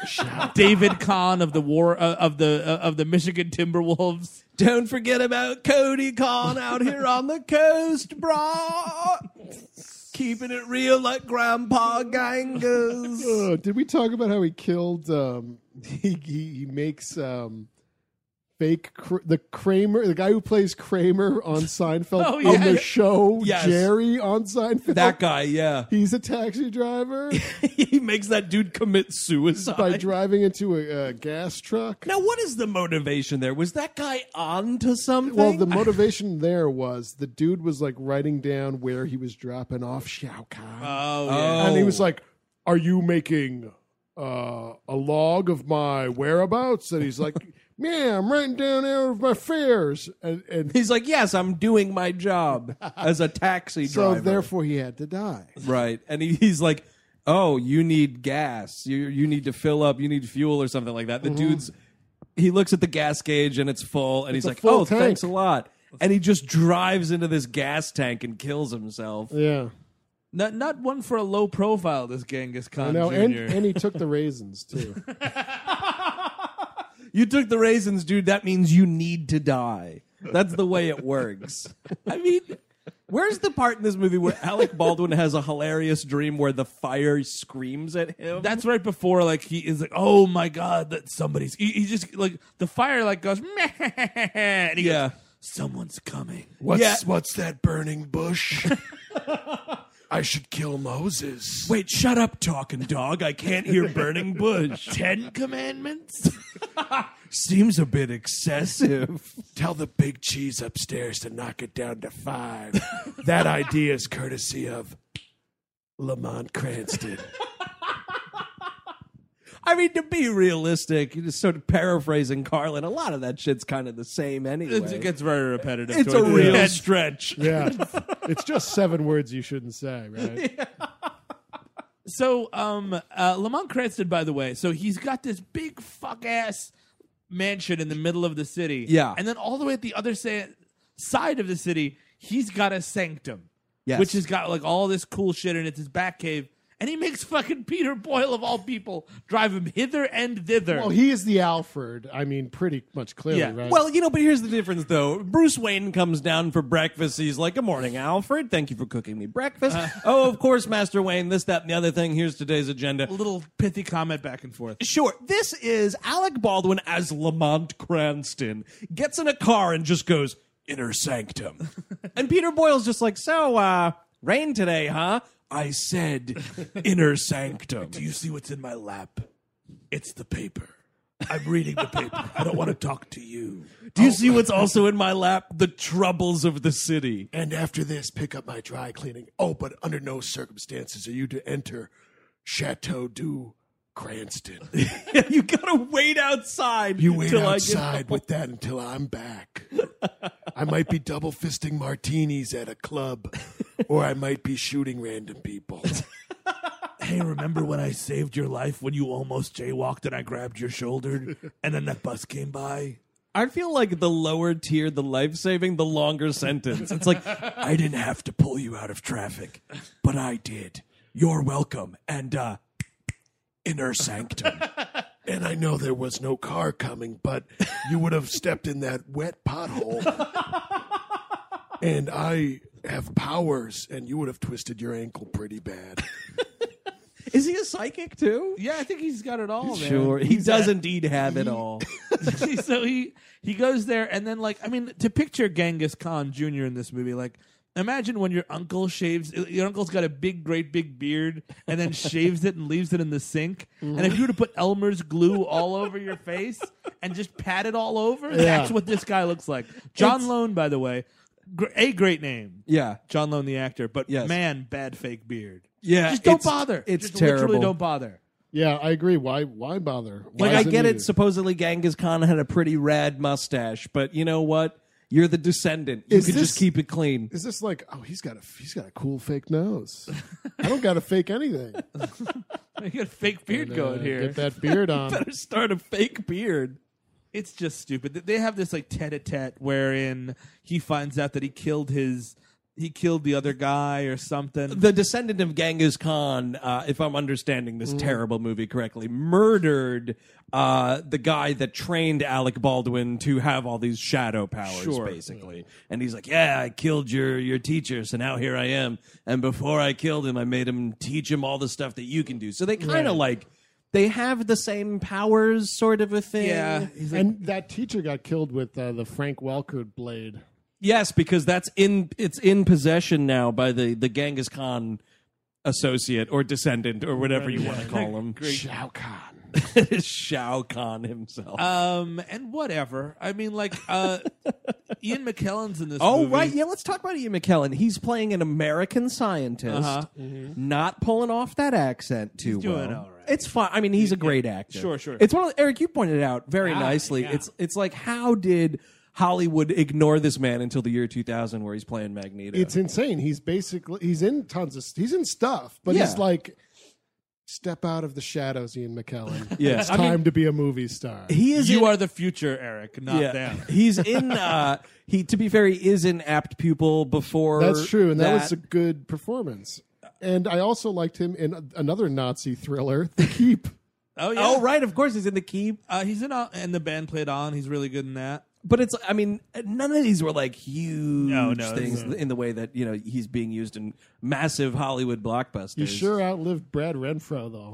David Khan of the war uh, of the uh, of the Michigan Timberwolves. Don't forget about Cody Khan out here on the coast, brah. Keeping it real like Grandpa Gangas. Oh, did we talk about how he killed? Um, he, he he makes um, fake Kr- the Kramer, the guy who plays Kramer on Seinfeld Oh, on yeah. the show. Yes. Jerry on Seinfeld. That guy, yeah. He's a taxi driver He makes that dude commit suicide. by driving into a, a gas truck. Now, what is the motivation there? Was that guy on to something? Well, the motivation there was the dude was like writing down where he was dropping off Shao Kahn. Oh yeah. Oh. And he was like, "Are you making uh, a log of my whereabouts?" And he's like, "Yeah, I'm writing down there of my fares." And, and He's like, yes, I'm doing my job as a taxi so driver. therefore he had to die. Right. And he, he's like, oh, you need gas. You you need to fill up. You need fuel or something like that. The dude's, he looks at the gas gauge and it's full. And It's he's a like, full oh, tank. thanks a lot. And he just drives into this gas tank and kills himself. Yeah, Not not one for a low profile. This Genghis I Khan know. And, Junior and he took the raisins too. You You took the raisins, dude. That means you need to die. That's the way it works. I mean, where's the part in this movie where Alec Baldwin has a hilarious dream where the fire screams at him? that's right before like he is like, oh my god, that somebody's. He, he just like the fire like goes, meh, and he Yeah. goes, someone's coming. What's Yeah. what's that burning bush? I should kill Moses. Wait, shut up, talking dog. I can't hear burning bush. Ten Commandments. Seems a bit excessive. Tell the big cheese upstairs to knock it down to five. That idea is courtesy of Lamont Cranston. I mean, to be realistic, just sort of paraphrasing Carlin, a lot of that shit's kind of the same anyway. It gets very repetitive. It's a toward the real end. stretch. Yeah. It's just seven words you shouldn't say, right? So, um, uh, Lamont Cranston, by the way, so he's got this big fuck ass mansion in the middle of the city. Yeah. And then all the way at the other sa- side of the city, he's got a sanctum. Yes. Which has got like all this cool shit in it. It's his back cave. And he makes fucking Peter Boyle, of all people, drive him hither and thither. Well, he is the Alfred. I mean, pretty much clearly, Yeah. right? Well, you know, but here's the difference, though. Bruce Wayne comes down for breakfast. He's like, good morning, Alfred. Thank you for cooking me breakfast. Oh, of course, Master Wayne, this, that, and the other thing. Here's today's agenda. a little pithy comment back and forth. Sure, this is Alec Baldwin as Lamont Cranston. Gets in a car and just goes, inner sanctum. And Peter Boyle's just like, so, uh, rain today, huh? I said inner sanctum. Do you see what's in my lap? It's the paper. I'm reading the paper. I don't want to talk to you. Do you see what's also in my lap? The troubles of the city. and after this, pick up my dry cleaning. Oh, but under no circumstances are you to enter Chateau du Cranston. You gotta wait outside. You wait till I get outside home. with that until I'm back. I might be double fisting martinis at a club, or I might be shooting random people. Hey, remember when I saved your life when you almost jaywalked and I grabbed your shoulder and then that bus came by? I feel like the lower tier, the life saving, the longer sentence. It's like, I didn't have to pull you out of traffic, but I did. You're welcome. And, uh, inner sanctum. And I know there was no car coming, but you would have stepped in that wet pothole. And I have powers, and you would have twisted your ankle pretty bad. Is he a psychic too? Yeah, I think he's got it all, man. Sure, he does indeed have it all. So he he goes there and then like I mean to picture Genghis Khan Junior in this movie, like imagine when your uncle shaves your uncle's got a big great big beard and then shaves it and leaves it in the sink. And if you were to put Elmer's glue all over your face and just pat it all over, that's what this guy looks like. John It's- Lone, by the way, gr- a great name. Yeah, John Lone the actor, but Yes. man, bad fake beard. yeah. Just don't it's- bother. It's just terrible. Literally don't bother. Yeah, I agree. Why Why bother? Why Like I is get it. needed? Supposedly Genghis Khan had a pretty rad mustache, but you know what? You're the descendant. You Is could this- just keep it clean. Is this like, oh, he's got a he's got a cool fake nose. I don't got to fake anything. You got a fake beard And, uh, going here. Get that beard on. Better start a fake beard. It's just stupid. They have this like tete-a-tete wherein he finds out that he killed his he killed the other guy or something. The descendant of Genghis Khan, uh, if I'm understanding this terrible movie correctly, murdered uh, the guy that trained Alec Baldwin to have all these shadow powers, Sure. basically. And he's like, "Yeah, I killed your your teacher, so now here I am. And before I killed him, I made him teach him all the stuff that you can do." So they kind of like they have the same powers, sort of a thing. Yeah, he's like, And that teacher got killed with uh, the Frank Welker blade. Yes, because that's in it's in possession now by the the Genghis Khan associate or descendant or whatever you want to call him. Shao Kahn. Shao Kahn himself. um, and whatever. I mean, like, uh, Ian McKellen's in this. oh movie. right, yeah. Let's talk about Ian McKellen. He's playing an American scientist, Uh-huh. not pulling off that accent too He's doing well. all right. It's fine. I mean, he's a great actor. Sure, sure. It's one of Eric. You pointed it out very Ah, nicely. yeah. It's it's like how did Hollywood ignore this man until the year two thousand, where he's playing Magneto? It's insane. He's basically he's in tons of he's in stuff, but Yeah. he's like step out of the shadows, Ian McKellen. Yeah. It's I time mean- to be a movie star. he is. You in, are the future, Eric, not them. He's in. Uh, he to be fair, he is in Apt Pupil before. That's true, and that, was a good performance. And I also liked him in another Nazi thriller, The Keep. Oh, yeah. Oh, right. Of course, he's in The Keep. Uh, he's in, uh, and the band played on. He's really good in that. But it's, I mean, none of these were like huge No, no, things no. in the way that, you know, he's being used in massive Hollywood blockbusters. You sure outlived Brad Renfro, though.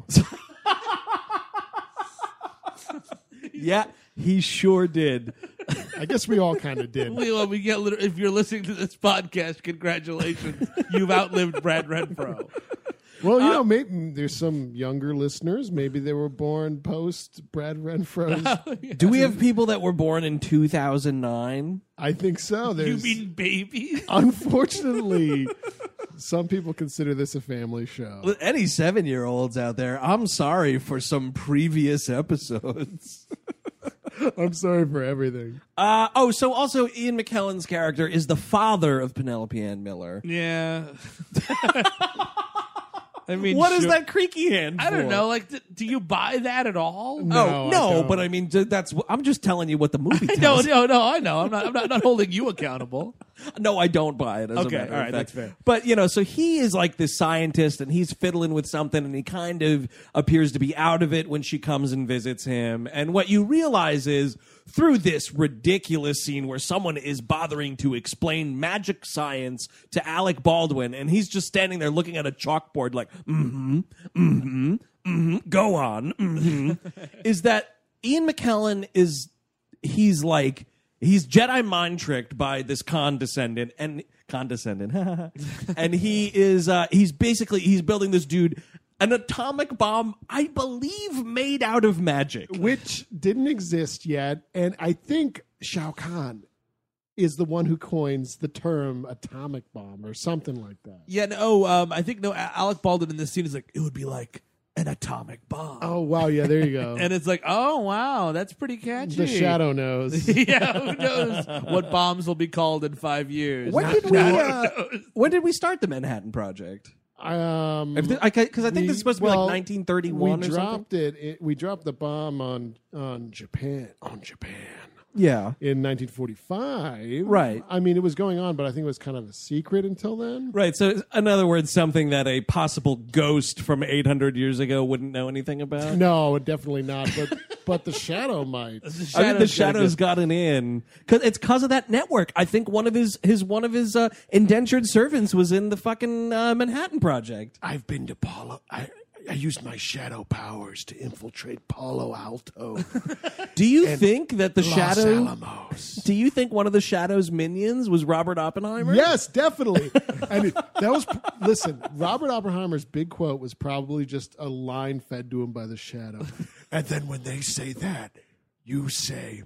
Yeah, he sure did. I guess we all kind of did. We, well, we get lit- if you're listening to this podcast, congratulations. You've outlived Brad Renfro. Well, you know, maybe there's some younger listeners. Maybe they were born post Brad Renfro's. Do we have people that were born in two thousand nine? I think so. You There's, mean babies? unfortunately, some people consider this a family show. Any seven-year-olds out there, I'm sorry for some previous episodes. I'm sorry for everything. Uh, oh, so also Ian McKellen's character is the father of Penelope Ann Miller. Yeah. I mean, What is sure- that creaky hand I don't for? know. Like, d- do you buy that at all? No, Oh I no, don't. but I mean that's. I'm just telling you what the movie No, tells. no, no. I know. I'm not. I'm not, not holding you accountable. No, I don't buy it. As Okay, a matter all right, of that's fact. fair. But you know, so he is like this scientist, and he's fiddling with something, and he kind of appears to be out of it when she comes and visits him. And what you realize is through this ridiculous scene where someone is bothering to explain magic science to Alec Baldwin, and he's just standing there looking at a chalkboard, like, mm-hmm, mm-hmm, mm-hmm, go on, mm-hmm, is that Ian McKellen is he's like. He's Jedi mind tricked by this condescendent and condescendent, and he is uh, he's basically he's building this dude an atomic bomb, I believe, made out of magic. Which didn't exist yet. And I think Shao Kahn is the one who coins the term atomic bomb or something like that. Yeah. No. Um. I think no. A- Alec Baldwin in this scene is like, it would be like an atomic bomb. Oh, wow. Yeah, there you go. And it's like, oh wow, that's pretty catchy. The Shadow knows. Yeah. Who knows what bombs will be called in five years? When did we? Uh, when did we start the Manhattan Project? Um, Because I, think we- this is supposed to be well, like nineteen thirty-one we or something. dropped it, it. We dropped the bomb on on Japan. On Japan. Yeah. In nineteen forty-five. Right. I mean, it was going on, but I think it was kind of a secret until then. Right. So, in other words, something that a possible ghost from eight hundred years ago wouldn't know anything about. No, definitely not. But but the Shadow might. The I mean, the Shadow's Shadow's gotta gotten in because it's because of that network. I think one of his his one of his uh, indentured servants was in the fucking uh, Manhattan Project. I've been to Palo. I I used my shadow powers to infiltrate Palo Alto, Do you think that the Los Shadow? Alamos. Do you think one of the Shadow's minions was Robert Oppenheimer? Yes, definitely. And it, that was listen. Robert Oppenheimer's big quote was probably just a line fed to him by the Shadow. And then when they say that, you say,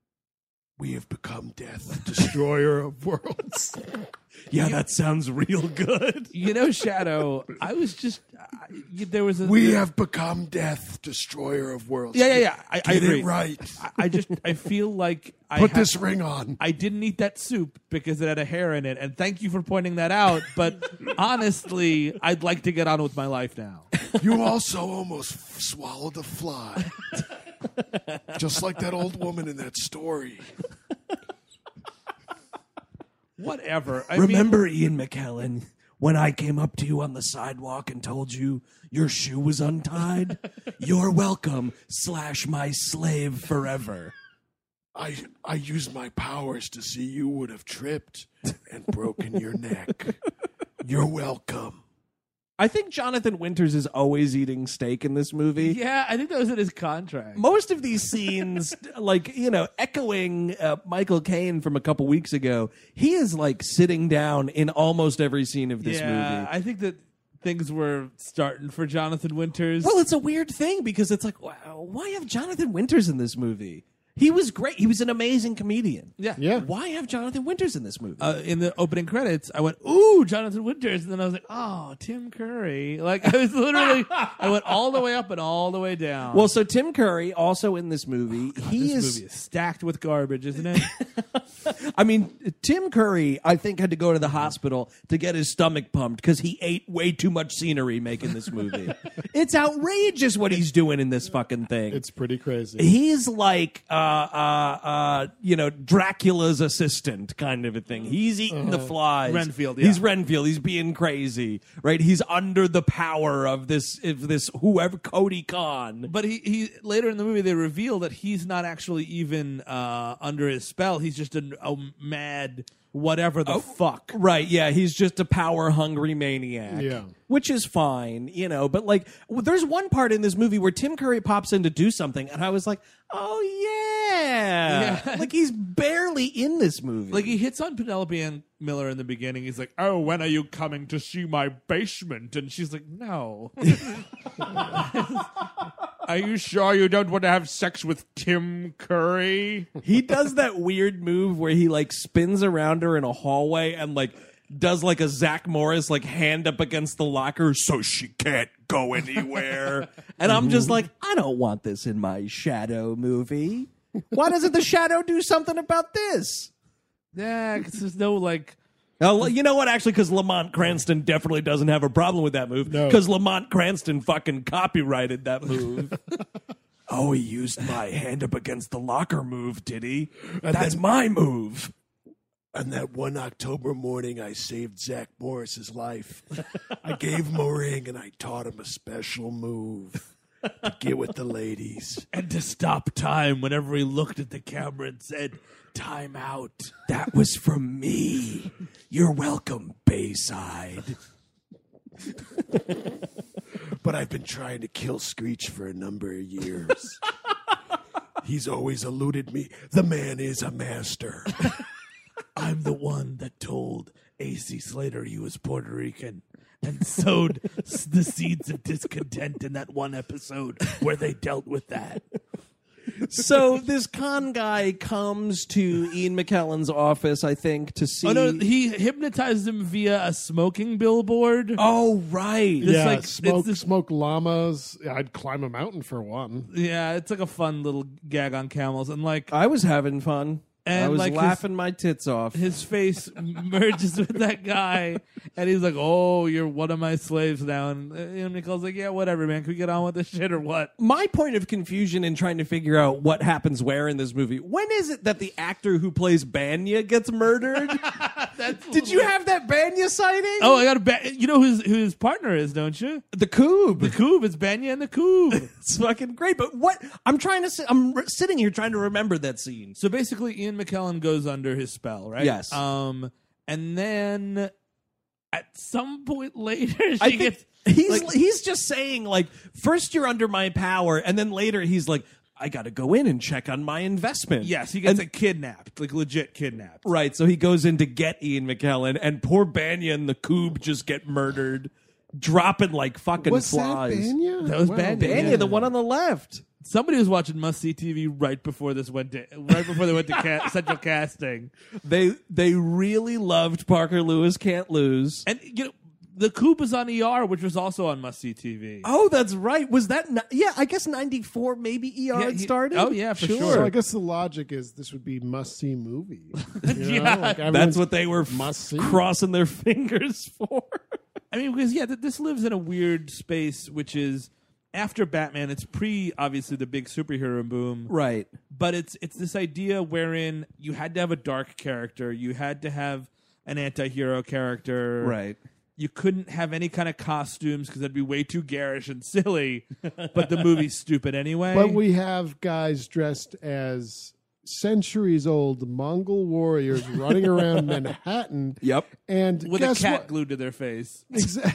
"We have become death, destroyer of worlds." Yeah, that sounds real good. You know, Shadow. I was just I, there was a We have become death, destroyer of worlds. Yeah, yeah, yeah. I, I Get agree. it right. I, I just I feel like I Put have- this ring on. I didn't eat that soup because it had a hair in it, and thank you for pointing that out. But honestly, I'd like to get on with my life now. You also almost f- swallowed a fly. Just like that old woman in that story. Whatever. I Remember, Ian McKellen, when I came up to you on the sidewalk and told you your shoe was untied? You're welcome, slash my slave forever. I I used my powers to see you would have tripped and broken your neck. You're welcome. I think Jonathan Winters is always eating steak in this movie. Yeah, I think that was in his contract. Most of these scenes, like, you know, echoing uh, Michael Caine from a couple weeks ago, he is like sitting down in almost every scene of this yeah, movie. I think that things were starting for Jonathan Winters. Well, it's a weird thing because it's like, wow, why have Jonathan Winters in this movie? He was great. He was an amazing comedian. yeah. Yeah. Why have Jonathan Winters in this movie? Uh, in the opening credits, I went, "Ooh, Jonathan Winters," and then I was like, "Oh, Tim Curry!" Like I was literally, I went all the way up and all the way down. well, so Tim Curry also in this movie. he this is. movie is stacked with garbage, isn't it? I mean, Tim Curry, I think, had to go to the hospital to get his stomach pumped because he ate way too much scenery making this movie. It's outrageous what he's doing in this fucking thing. It's pretty crazy. He's like, uh, uh, uh, you know, Dracula's assistant kind of a thing. He's eating the flies. Renfield, yeah. He's Renfield. He's being crazy, right? He's under the power of this, of this whoever, Cody Khan. But he, he later in the movie they reveal that he's not actually even uh, under his spell. He's just a, a mad whatever the fuck. Right, yeah, he's just a power-hungry maniac. Yeah. Which is fine, you know, but like, w- there's one part in this movie where Tim Curry pops in to do something, and I was like, oh, yeah. Yeah. Like, he's barely in this movie. Like he hits on Penelope Ann Miller in the beginning. He's like, "Oh, when are you coming to see my basement?" And she's like, "No." Are you sure you don't want to have sex with Tim Curry? He does that weird move where he, like, spins around her in a hallway and, like, does, like, a Zach Morris, like, hand up against the locker so she can't go anywhere. And I'm just like, I don't want this in my Shadow movie. Why doesn't the Shadow do something about this? Yeah, because there's no like. Uh, you know what? Actually, because Lamont Cranston definitely doesn't have a problem with that move. No. Because Lamont Cranston fucking copyrighted that move. Oh, he used my hand up against the locker move, did he? That's my move. And that one October morning, I saved Zach Morris's life. I gave him a ring and I taught him a special move to get with the ladies. And to stop time whenever he looked at the camera and said, "Time out." That was from me. You're welcome, Bayside. But I've been trying to kill Screech for a number of years. He's always eluded me. The man is a master. I'm the one that told A C Slater he was Puerto Rican and sowed s- the seeds of discontent in that one episode where they dealt with that. So this con guy comes to Ian McKellen's office, I think, to see. Oh no, he hypnotized him via a smoking billboard. Oh, right. This, yeah, like, it's smoke, this- smoke llamas. Yeah, I'd climb a mountain for one. Yeah, it's like a fun little gag on camels, and like I was having fun. And I was like his- laughing my tits off. his face merges with that guy, and he's like, "Oh, you're one of my slaves now." And uh, Ian McKellen's like, "Yeah, whatever, man. Can we get on with this shit or what?" My point of confusion in trying to figure out what happens where in this movie, when is it that the actor who plays Banya gets murdered? That's Did you have that Banya sighting? Oh, I got a ba- you know who his, who his partner is, don't you? the Coob. The Coob. It's Banya and the Coob. It's fucking great. But what I'm trying to sit, I'm r- sitting here trying to remember that scene. So basically, Ian McKellen goes under his spell, right? Yes. Um, and then at some point later, she I think gets he's like- he's just saying, like, first you're under my power, and then later he's like, I got to go in and check on my investment. yes, he gets And- like kidnapped, like legit kidnapped. Right, so he goes in to get Ian McKellen, and poor Banya and the Coob just get murdered, dropping like fucking What's flies. that, Banya? That was Wow. Banya. Banya, Yeah. the one on the left. Somebody was watching Must See T V right before this went to right before they went to ca- central casting, They they really loved Parker Lewis Can't Lose. and you know the Coop is on E R, which was also on Must See T V. Oh, that's right. Was that? Ni- yeah, I guess ninety-four maybe E R Yeah, had he- started. oh, yeah, for So sure. I guess the logic is this would be must see movie. You know? Yeah. Like, That's everyone's what they were f- must see. crossing their fingers for. I mean, because yeah, th- this lives in a weird space, which is after Batman. It's pre, obviously, the big superhero boom, Right. but it's it's this idea wherein you had to have a dark character, you had to have an anti-hero character, Right. You couldn't have any kind of costumes because that'd be way too garish and silly. But the movie's stupid anyway. But we have guys dressed as centuries old Mongol warriors running around Manhattan. Yep. And with a guess cat what? glued to their face. Exa-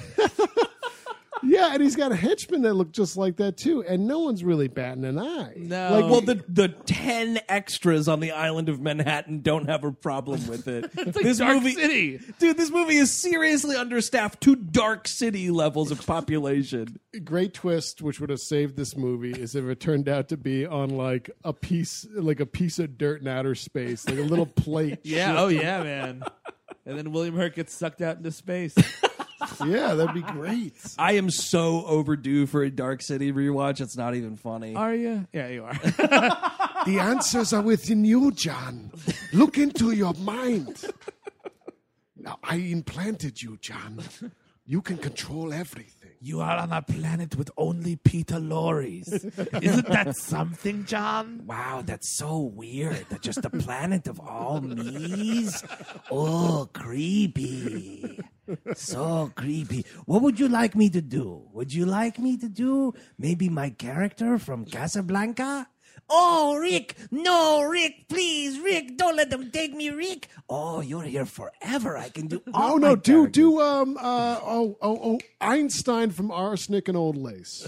yeah, and he's got a henchman that look just like that too, and no one's really batting an eye. No. like Well, the the ten extras on the island of Manhattan don't have a problem with it. It's like this Dark movie, City. dude, this movie is seriously understaffed to Dark City levels of population. great twist, which would have saved this movie, is if it turned out to be on like a piece, like a piece of dirt in outer space, like a little plate. Yeah, oh yeah, man. And then William Hurt gets sucked out into space. Yeah, that'd be great. I am so overdue for a Dark City rewatch. It's not even funny. Are you? Yeah, you are. The answers are within you, John. Look into your mind. Now, I implanted you, John. You can control everything. You are on a planet with only Peter Lorres. Isn't that something, John? Wow, that's so weird. That's just a planet of all me's. Oh, creepy. So creepy. What would you like me to do? Would you like me to do maybe my character from Casablanca? Oh, Rick! No, Rick, please, Rick, don't let them take me, Rick. Oh, you're here forever. I can do all Oh no, my do characters. do um uh oh oh oh Einstein from Arsenic and Old Lace.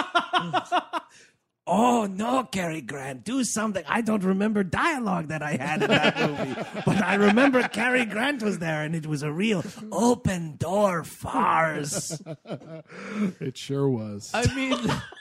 Oh, no, Cary Grant, do something. I don't remember dialogue that I had in that movie, but I remember Cary Grant was there, and it was a real open-door farce. It sure was. I mean,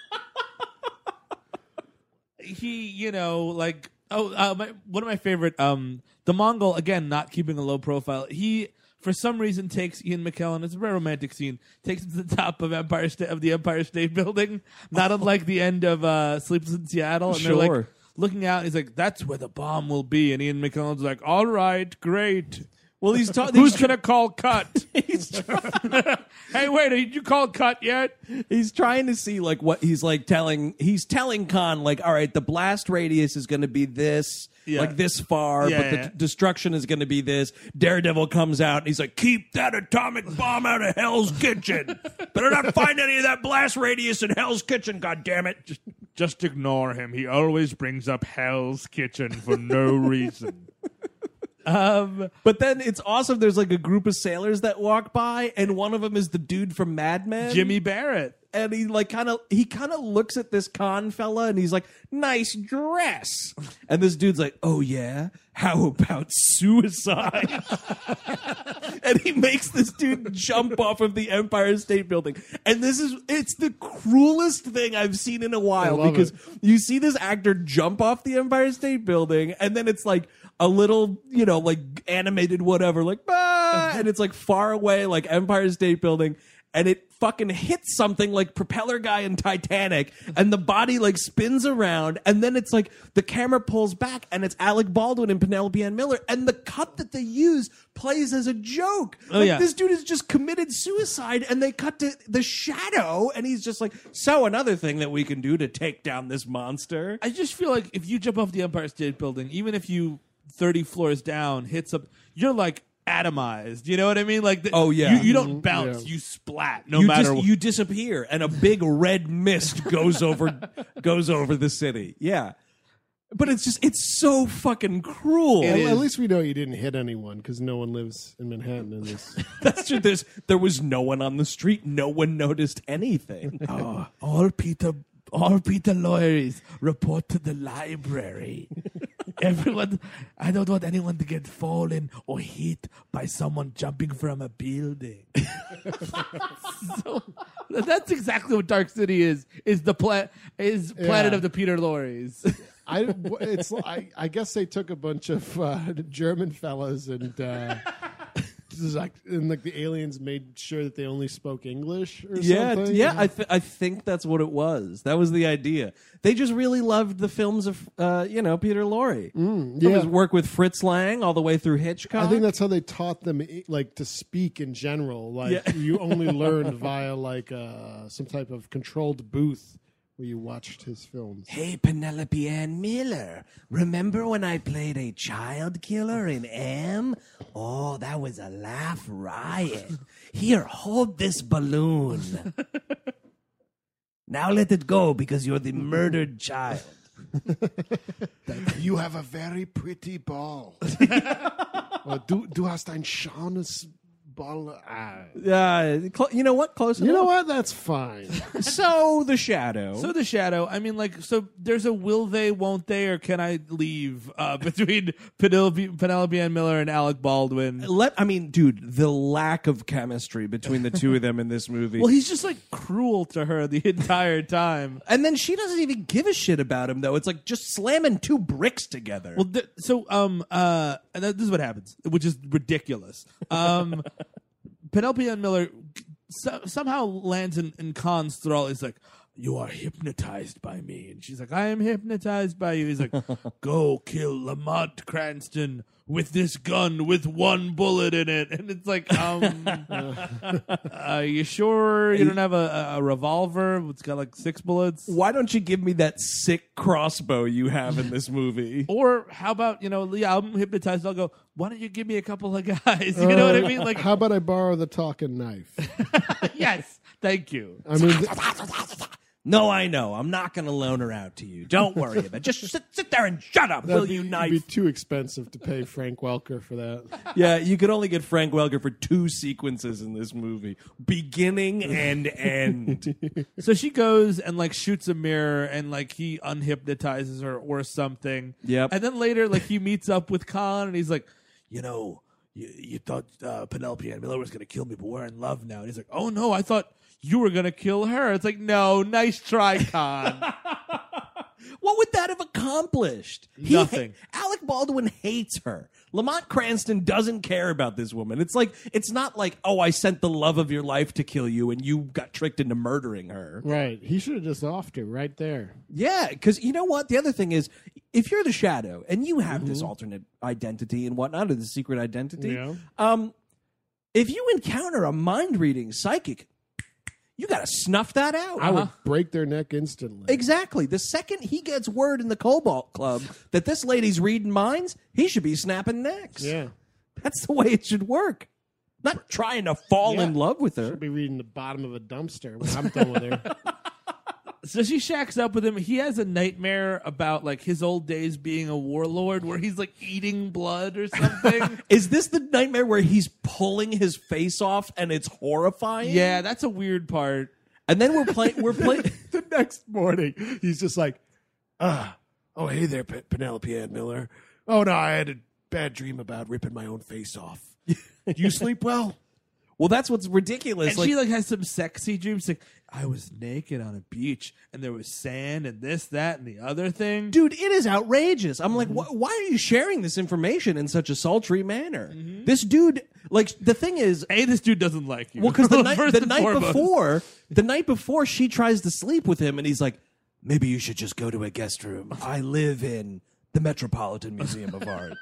he, you know, like, oh, uh, my, one of my favorite, um, the Mongol, again, not keeping a low profile. He, for some reason, takes Ian McKellen. It's a very romantic scene. Takes him to the top of Empire State of the Empire State Building, not unlike the end of uh, Sleepless in Seattle. And they're Sure. like looking out. He's like, "That's where the bomb will be." And Ian McKellen's like, "All right, great." Well, he's talking. Who's gonna call cut? He's trying, Hey, wait, did you call cut yet? he's trying to see like what he's like telling. He's telling Khan like, all right, the blast radius is going to be this, Yeah. like this far, Yeah, but the yeah. d- destruction is going to be this. Daredevil comes out and he's like, keep that atomic bomb out of Hell's Kitchen. Better not find any of that blast radius in Hell's Kitchen. God damn it! Just, just ignore him. He always brings up Hell's Kitchen for no reason. Um, But then it's awesome. There's like a group of sailors that walk by, and one of them is the dude from Mad Men, Jimmy Barrett. and he like kind of he kind of looks at this con fella and he's like, nice dress. And this dude's like, oh yeah, how about suicide? And he makes this dude jump off of the Empire State Building. And this is it's the cruelest thing I've seen in a while, love because it. you see this actor jump off the Empire State Building, and then it's like a little, you know, like animated whatever, like ah, and it's like far away, like Empire State Building, and it fucking hits something like propeller guy in Titanic, and the body like spins around, and then it's like the camera pulls back, and it's Alec Baldwin and Penelope Ann Miller, and the cut that they use plays as a joke. Oh, like yeah. this dude has just committed suicide, and they cut to the Shadow, and he's just like, so another thing that we can do to take down this monster. I just feel like if you jump off the Empire State Building, even if you thirty floors down hits up, you're like atomized. You know what I mean? Like, the, Oh, yeah. you, you don't bounce, yeah. you splat. No you matter dis- what. you disappear, and a big red mist goes over goes over the city. Yeah, but it's just it's so fucking cruel. Well, at least we know you didn't hit anyone because no one lives in Manhattan in this. That's true. There's there was no one on the street. No one noticed anything. Oh, all Peter, all Peter lawyers report to the library. Everyone, I don't want anyone to get fallen or hit by someone jumping from a building. So that's exactly what Dark City is. Is the pla- is Planet Yeah. of the Peter Lorres. I it's I, I guess they took a bunch of uh, German fellas and uh, this is like and like the aliens made sure that they only spoke English or Yeah, something. yeah. I th- I think that's what it was. That was the idea. They just really loved the films of uh, you know Peter Lorre. From yeah. his work with Fritz Lang all the way through Hitchcock. I think that's how they taught them i- like to speak in general. Like Yeah. you only learned via like uh, some type of controlled booth where you watched his films. Hey, Penelope Ann Miller. Remember when I played a child killer in M? Oh, that was a laugh riot. Here, hold this balloon. Now let it go because you're the murdered child. You have a very pretty ball. Uh, du, du hast ein schönes Ball. Ah. Uh, cl- you know what? Close You know enough. what? That's fine. So, The Shadow. So the Shadow, I mean, like, so there's a will they, won't they, or can I leave uh, between Penelope, Penelope Ann Miller and Alec Baldwin? Let I mean, dude, the lack of chemistry between the two of them in this movie. Well, he's just like cruel to her the entire time. and then she doesn't even give a shit about him, though. It's like just slamming two bricks together. Well, th- so um uh, and this is what happens, which is ridiculous. Um, Penelope Ann Miller so- somehow lands in, in Khan's thrall. He's like, "You are hypnotized by me," and she's like, "I am hypnotized by you." He's like, "Go kill Lamont Cranston with this gun with one bullet in it. And it's like, um, are you sure you don't have a, a revolver? It's got like six bullets. Why don't you give me that sick crossbow you have in this movie? Or how about, you know, yeah, I'm hypnotized. I'll go, why don't you give me a couple of guys? You know what I mean? Like, How about I borrow the talking knife? yes, thank you. I mean, th- No, I know. I'm not going to loan her out to you. Don't worry about it. Just sit, sit there and shut up, will you, it'd knife? be too expensive to pay Frank Welker for that. Yeah, you could only get Frank Welker for two sequences in this movie, beginning and end. So she goes and like shoots a mirror and like he unhypnotizes her or something. Yep. And then later, like he meets up with Khan and he's like, you know, you, you thought uh, Penelope Ann Miller was going to kill me, but we're in love now. And he's like, oh no, I thought you were going to kill her. It's like, no, nice try, Khan. What would that have accomplished? He Nothing. ha- Alec Baldwin hates her. Lamont Cranston doesn't care about this woman. It's like it's not like, oh, I sent the love of your life to kill you and you got tricked into murdering her. Right. He should have just offed her right there. Yeah, because you know what? The other thing is, if you're the Shadow and you have this alternate identity and whatnot, or the secret identity, Yeah. um, if you encounter a mind-reading psychic, you got to snuff that out. I would break their neck instantly. Exactly. The second he gets word in the Cobalt Club that this lady's reading minds, he should be snapping necks. Yeah. That's the way it should work. Not trying to fall Yeah. in love with her. Should be reading the bottom of a dumpster when I'm done with her. So she shacks up with him. He has a nightmare about like his old days being a warlord where he's like eating blood or something. Is this the nightmare where he's pulling his face off and it's horrifying? Yeah, that's a weird part. And then we're playing. We're playing. The next morning, he's just like, ah, oh, hey there, P- Penelope Ann Miller. Oh, no, I had a bad dream about ripping my own face off. You sleep well? Well, that's what's ridiculous. And like, she like has some sexy dreams. Like I was naked on a beach and there was sand and this, that, and the other thing. dude, it is outrageous. I'm like, wh- why are you sharing this information in such a sultry manner? This dude, like, the thing is, Hey, this dude doesn't like you. well, because the night, First the and night foremost. before, the night before, she tries to sleep with him, and he's like, maybe you should just go to a guest room. I live in the Metropolitan Museum of Art.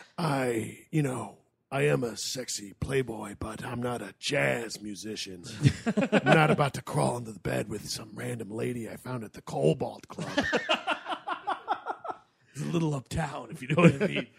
I, you know, I am a sexy playboy, but I'm not a jazz musician. I'm not about to crawl into the bed with some random lady I found at the Cobalt Club. It's a little uptown, if you know what I mean.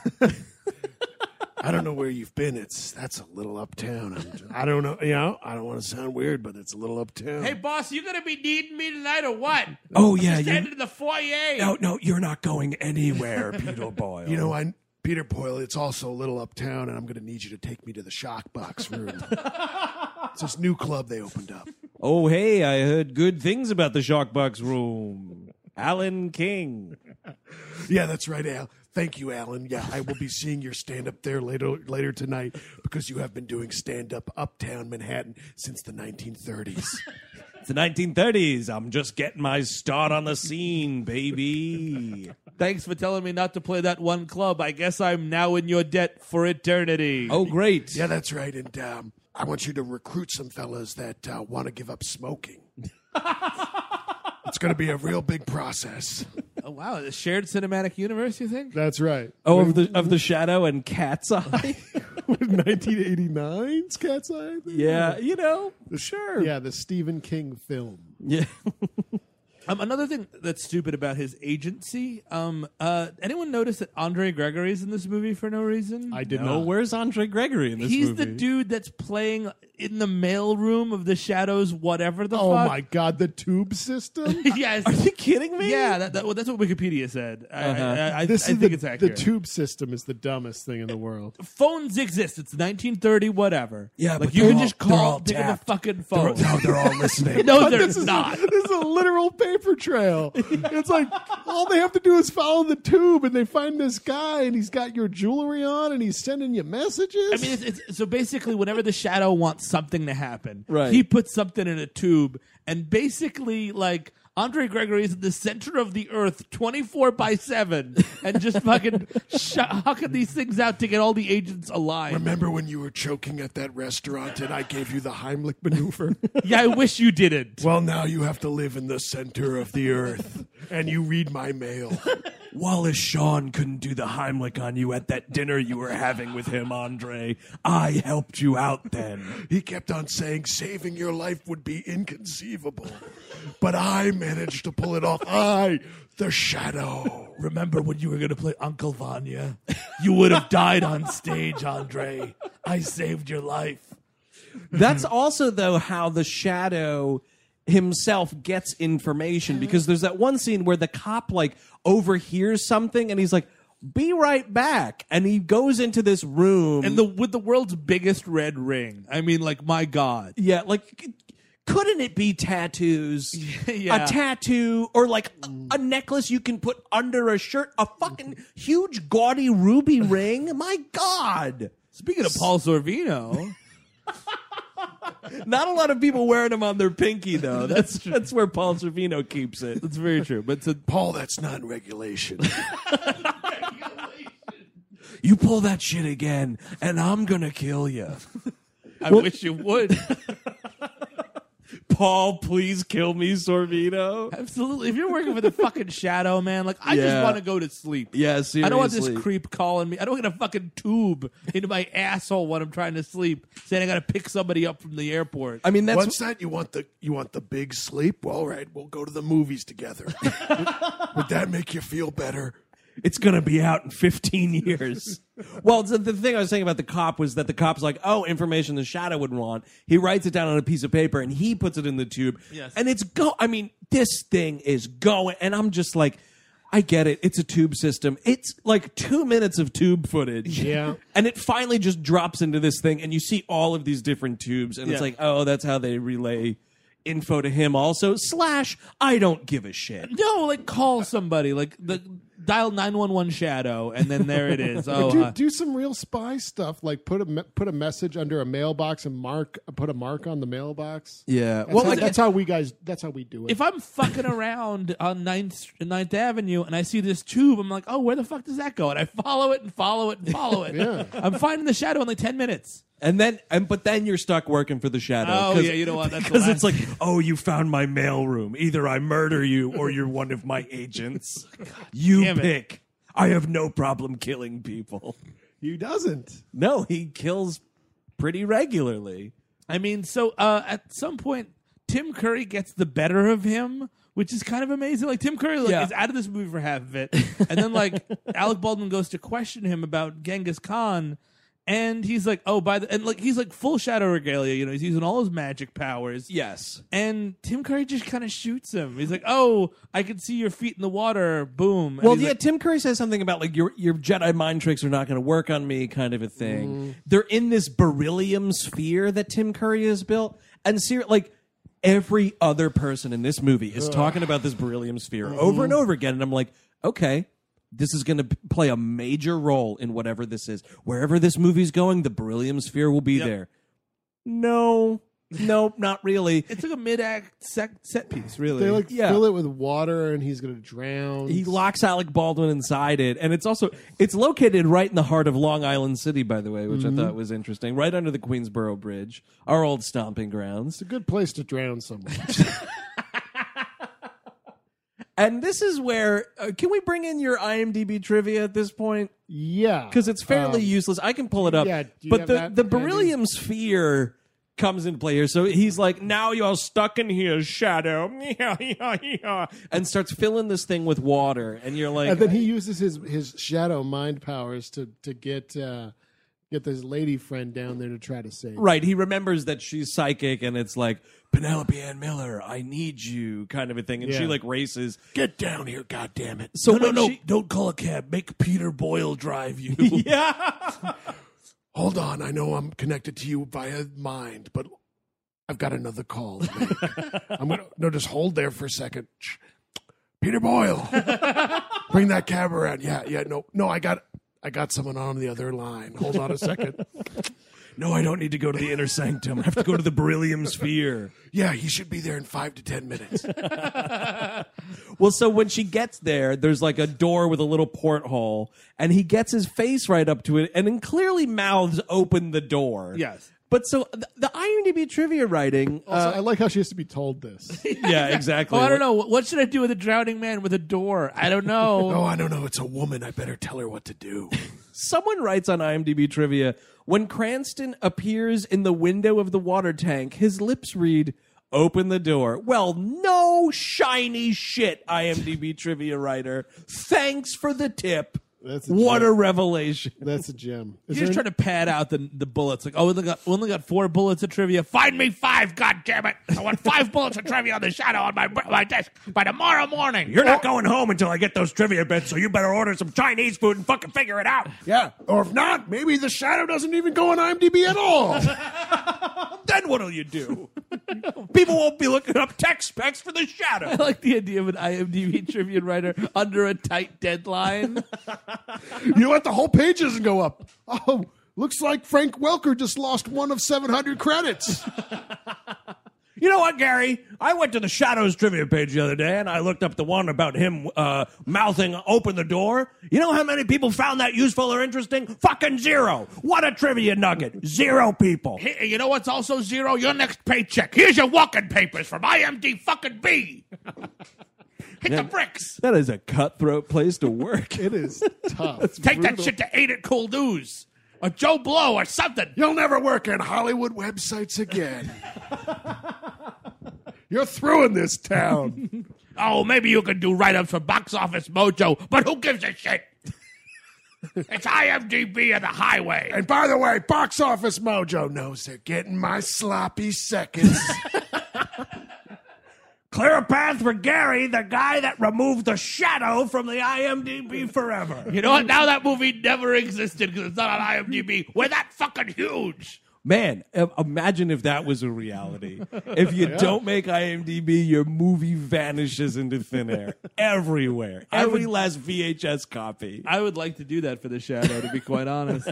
I don't know where you've been. It's that's a little uptown. I'm just, I don't know. You know, I don't want to sound weird, but it's a little uptown. Hey, boss, you gonna be needing me tonight or what? Oh, yeah. Standing You, in the foyer. no, no, you're not going anywhere, Peter Boyle. You know, I Peter Boyle. It's also a little uptown, and I'm going to need you to take me to the Shock Box room. It's this new club they opened up. Oh, hey, I heard good things about the Shockbox Room. Alan King. Yeah, that's right, Al. Thank you, Alan. Yeah, I will be seeing your stand up there later later tonight because you have been doing stand up uptown Manhattan since the nineteen thirties. It's the nineteen thirties. I'm just getting my start on the scene, baby. Thanks for telling me not to play that one club. I guess I'm now in your debt for eternity. Oh, great. Yeah, that's right. And um, I want you to recruit some fellas that uh, want to give up smoking. It's going to be a real big process. Oh, wow. A shared cinematic universe, you think? That's right. Oh, of the of the Shadow and Cat's Eye. nineteen eighty-nine's Cat's Eye? I think? Yeah, you know, sure. Yeah, the Stephen King film. Yeah. Um, another thing that's stupid about his agency. Um, uh, anyone notice that Andre Gregory's in this movie for no reason? I did No, not. where's Andre Gregory in this He's movie? the dude that's playing in the mailroom of the Shadows, whatever the Oh fuck. my God, the tube system. Yes. Are you kidding me? Yeah, that, that, well, that's what Wikipedia said. I, Uh-huh. I, I, This I is think the, it's the accurate. tube system is the dumbest thing in the world. Phones exist. It's nineteen thirty, whatever. Yeah, like but you they're can all- just they're all call, pick up a tapped. fucking phone. No, they're all listening. No, But they're this is not. this is a literal paper trail. It's like all they have to do is follow the tube, and they find this guy, and he's got your jewelry on, and he's sending you messages. I mean, it's, it's, so basically, whenever the Shadow wants something to happen, Right. he puts something in a tube, and basically, like, Andre Gregory is in the center of the earth twenty-four by seven and just fucking sh- hucking these things out to get all the agents alive. Remember when you were choking at that restaurant and I gave you the Heimlich maneuver? Yeah, I wish you didn't. Well, now you have to live in the center of the earth and you read my mail. Wallace Shawn couldn't do the Heimlich on you at that dinner you were having with him, Andre. I helped you out then. He kept on saying saving your life would be inconceivable. But I managed to pull it off. I, the Shadow. Remember when you were going to play Uncle Vanya? You would have died on stage, Andre. I saved your life. That's also, though, how the Shadow himself gets information, because there's that one scene where the cop like overhears something and he's like, be right back, and he goes into this room And the with the world's biggest red ring. I mean, like, my God. yeah like couldn't it be tattoos? Yeah. A tattoo or like a, a necklace you can put under a shirt, a fucking huge gaudy ruby ring. My God. Speaking of Paul Sorvino, Not a lot of people wearing them on their pinky, though. That's that's where Paul Sorvino keeps it. that's very true. But to, Paul, that's not regulation. You pull that shit again, and I'm gonna kill you. I wish you would. Paul, please kill me, Sorvino. Absolutely. If you're working for the fucking Shadow, man, like, I Yeah. just want to go to sleep. Yeah, seriously. I don't want this creep calling me. I don't want a fucking tube into my asshole when I'm trying to sleep, saying I got to pick somebody up from the airport. I mean, that's What's that? You want the you want the big sleep? Well, all right, we'll go to the movies together. Would that make you feel better? it's gonna be out in fifteen years. Well, so the thing I was saying about the cop was that the cop's like, oh, information the Shadow would want. He writes it down on a piece of paper and he puts it in the tube. Yes. And it's go. I mean, this thing is going, and I'm just like, I get it. It's a tube system. It's like two minutes of tube footage. Yeah. And it finally just drops into this thing, and you see all of these different tubes, and it's Yeah. like, oh, that's how they relay info to him also. Slash, I don't give a shit. No, like, call somebody. Like, the dial nine one one Shadow, and then there it is. Oh, do, uh, do some real spy stuff, like put a me- put a message under a mailbox and mark put a mark on the mailbox. Yeah. That's, Well, how, like, that's how we guys. That's how we do it. if I'm fucking around on ninth, ninth Avenue and I see this tube, I'm like, oh, where the fuck does that go? And I follow it and follow it and follow it. Yeah. I'm finding the Shadow in like ten minutes. and then, and but then you're stuck working for the Shadow. Oh, 'cause- yeah, you know what? That's the Because it's last- like, oh, you found my mailroom. Either I murder you or you're one of my agents. You damn it. pick. I have no problem killing people. he doesn't. No, he kills pretty regularly. I mean, so uh, at some point, Tim Curry gets the better of him, which is kind of amazing. Like, Tim Curry like, Yeah. is out of this movie for half of it. And then, like, Alec Baldwin goes to question him about Genghis Khan. And he's like, oh, by the... And, like, he's, like, full Shadow regalia. You know, he's using all his magic powers. Yes. And Tim Curry just kind of shoots him. He's like, oh, I can see your feet in the water. Boom. And Well, he's yeah, like, Tim Curry says something about like your your Jedi mind tricks are not going to work on me, kind of a thing. They're in this beryllium sphere that Tim Curry has built, and ser- like every other person in this movie is talking about this beryllium sphere over and over again, and I'm like, okay, this is going to play a major role in whatever this is. Wherever this movie's going, the beryllium sphere will be Yep. there. No, nope, not really. it's like a mid-act sec- set piece, really. They like Yeah. fill it with water, and he's gonna drown. He locks Alec Baldwin inside it, and it's also it's located right in the heart of Long Island City, by the way, which I thought was interesting. Right under the Queensboro Bridge, our old stomping grounds. It's a good place to drown someone. And this is where uh, can we bring in your IMDb trivia at this point? yeah, Because it's fairly Um, useless. I can pull it up, yeah, do you but have the that the handy? beryllium sphere comes into play here. So he's like, now you're stuck in here, Shadow, and starts filling this thing with water, and you're like, and then he uses his his shadow mind powers to to get uh, get this lady friend down there to try to save. right, he remembers that she's psychic, and it's like, Penelope Ann Miller, I need you, kind of a thing. And she Yeah. like races. Get down here, goddammit. So no, no, when no. she- Don't call a cab. Make Peter Boyle drive you. yeah. Hold on, I know I'm connected to you via mind, but I've got another call to make. I'm gonna no, just hold there for a second. Shh. Peter Boyle, bring that cab around. Yeah, yeah, no, no, I got, I got someone on the other line. Hold on a second. No, I don't need to go to the inner sanctum. I have to go to the beryllium sphere. Yeah, he should be there in five to ten minutes. Well, so when she gets there, there's like a door with a little porthole, and he gets his face right up to it, and then clearly mouths open the door. Yes. But so the, the IMDb trivia writing. Also, Uh, I like how she has to be told this. yeah, exactly. Oh, I don't know. What should I do with a drowning man with a door? I don't know. Oh, I don't know. It's a woman. I better tell her what to do. Someone writes on IMDb trivia, when Cranston appears in the window of the water tank, his lips read, "Open the door." Well, no shiny shit, IMDb trivia writer. Thanks for the tip. That's a What gem. a revelation. That's a gem. Is You're just there trying to pad out the the bullets. Like, oh, we only got, we only got four bullets of trivia. Find me five, God damn it! I want five bullets of trivia on the shadow on my my desk by tomorrow morning. You're not going home until I get those trivia bits, so you better order some Chinese food and fucking figure it out. Yeah. Or if not, maybe the shadow doesn't even go on IMDb at all. Then what'll you do? People won't be looking up tech specs for the shadow. I like the idea of an IMDb trivia writer under a tight deadline. You know what? The whole page doesn't go up. Oh, looks like Frank Welker just lost one of seven hundred credits. You know what, Gary? I went to the Shadows trivia page the other day, and I looked up the one about him uh, mouthing "open the door." You know how many people found that useful or interesting? Fucking zero. What a trivia nugget. Zero people. Hey, you know what's also zero? Your next paycheck. Here's your walking papers from I M D fucking B. Hit the bricks. That is a cutthroat place to work. It is tough. Take that shit to Ain't It Cool News or Joe Blow or something. You'll never work on Hollywood websites again. You're through in this town. Oh, maybe you could do write-ups for Box Office Mojo, but who gives a shit? It's I M D B and the highway. And by the way, Box Office Mojo knows they're getting my sloppy seconds. Clear a path for Gary, the guy that removed the shadow from the I M D B forever. You know what? Now that movie never existed because it's not on I M D B. We're that fucking huge. Man, im- imagine if that was a reality. If you don't make I M D B, your movie vanishes into thin air everywhere. Every last V H S copy. I would like to do that for the Shadow, to be quite honest.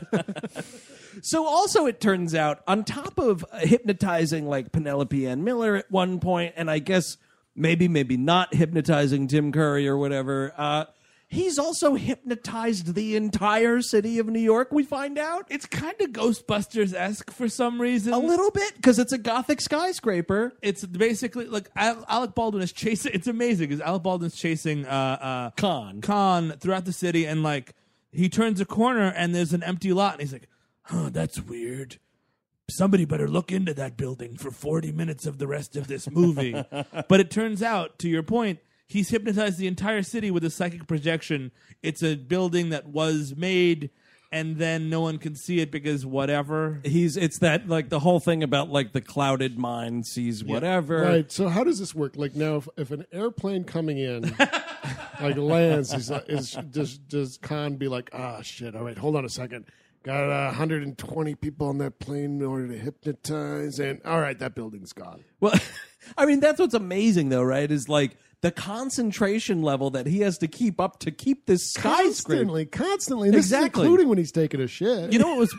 So also it turns out, on top of uh, hypnotizing like Penelope Ann Miller at one point, and I guess maybe, maybe not hypnotizing Tim Curry or whatever, uh, he's also hypnotized the entire city of New York, we find out. It's kind of Ghostbusters-esque for some reason. A little bit, because it's a gothic skyscraper. It's basically like Al- Alec Baldwin is chasing. It's amazing because Alec Baldwin's chasing uh, uh, Khan. Khan throughout the city, and like he turns a corner and there's an empty lot, and he's like, "Huh, that's weird. Somebody better look into that building for forty minutes of the rest of this movie." But it turns out, to your point, he's hypnotized the entire city with a psychic projection. It's a building that was made, and then no one can see it because whatever. He's it's that like the whole thing about like the clouded mind sees whatever. Right. So how does this work? Like now, if, if an airplane coming in like lands, he's like, is does does Khan be like, ah, shit? All right, hold on a second. Got uh, one hundred twenty people on that plane in order to hypnotize, and all right, that building's gone. Well, I mean that's what's amazing though, right? Is like the concentration level that he has to keep up to keep this skyscraper. Constantly, constantly. This Exactly. is including when he's taking a shit. You know what was?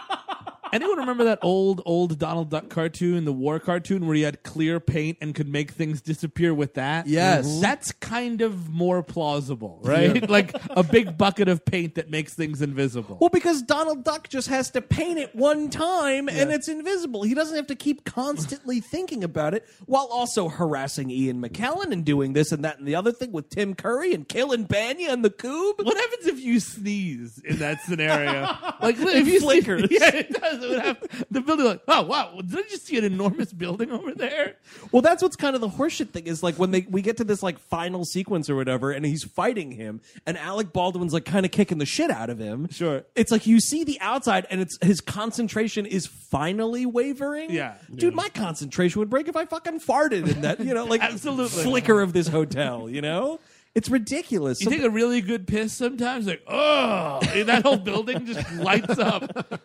Anyone remember that old, old Donald Duck cartoon, the war cartoon, where he had clear paint and could make things disappear with that? Yes. Mhm. That's kind of more plausible, right? Like a big bucket of paint that makes things invisible. Well, because Donald Duck just has to paint it one time and it's invisible. He doesn't have to keep constantly thinking about it while also harassing Ian McKellen and doing this and that and the other thing with Tim Curry and killing Banya and the Coob. What happens if you sneeze in that scenario? Like if you flickers. Sneeze, yeah, it does. It would have the building. Like, oh wow, did I just see an enormous building over there? Well, that's what's kind of the horseshit thing is like when they we get to this like final sequence or whatever, and he's fighting him, and Alec Baldwin's like kind of kicking the shit out of him. Sure. It's like you see the outside, and it's his concentration is finally wavering. Yeah. dude, my concentration would break if I fucking farted in that you know like Absolutely. flicker of this hotel. You know, it's ridiculous. You Some- take a really good piss sometimes, like oh, that whole building just lights up.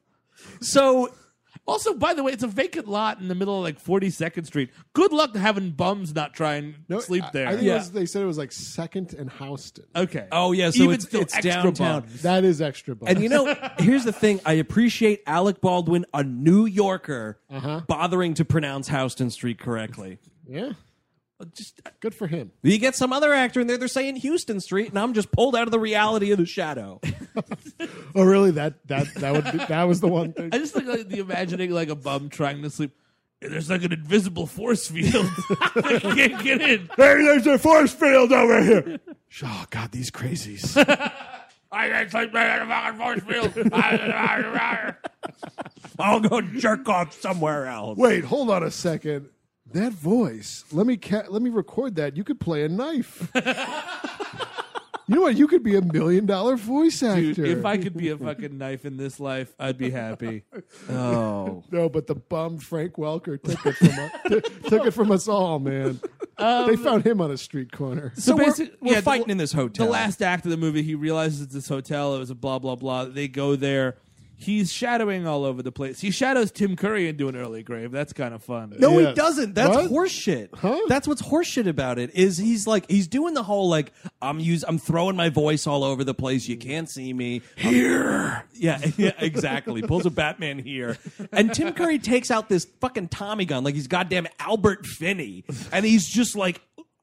so. Also, by the way, it's a vacant lot in the middle of like forty-second Street. Good luck having bums not try and No, sleep I- there. I think Yeah. it was, they said it was like Second and Houston. Okay. Oh yeah, so Even it's, still, it's extra downtown. bums. That is extra. Buzz. And you know, here's the thing: I appreciate Alec Baldwin, a New Yorker, bothering to pronounce Houston Street correctly. yeah. Just Good for him. You get some other actor in there, they're saying Houston Street, and I'm just pulled out of the reality of the shadow. Oh, really? That that that would be, that was the one thing. I just like, like the imagining like a bum trying to sleep. There's like an invisible force field. I can't get in. Hey, there's a force field over here. Oh, God, these crazies. I can't sleep in a fucking force field. I'll go jerk off somewhere else. Wait, hold on a second. That voice. Let me ca- let me record that. You could play a knife. You know what? You could be a million dollar voice actor. Dude, if I could be a fucking knife in this life, I'd be happy. Oh. No, but the bum Frank Welker took it from us, t- took it from us all, man. They found him on a street corner. So, we're, basic- we're yeah, the- fighting in this hotel. The last act of the movie, he realizes it's this hotel. It was a blah, blah, blah. They go there. He's shadowing all over the place. He shadows Tim Curry into an early grave. That's kind of fun. No, Yeah. he doesn't. That's What? horseshit. Huh? That's what's horseshit about it. Is he's like he's doing the whole like I'm use I'm throwing my voice all over the place. You can't see me here. Yeah, yeah, exactly. Pulls a Batman here, and Tim Curry takes out this fucking Tommy gun like he's goddamn Albert Finney, and he's just like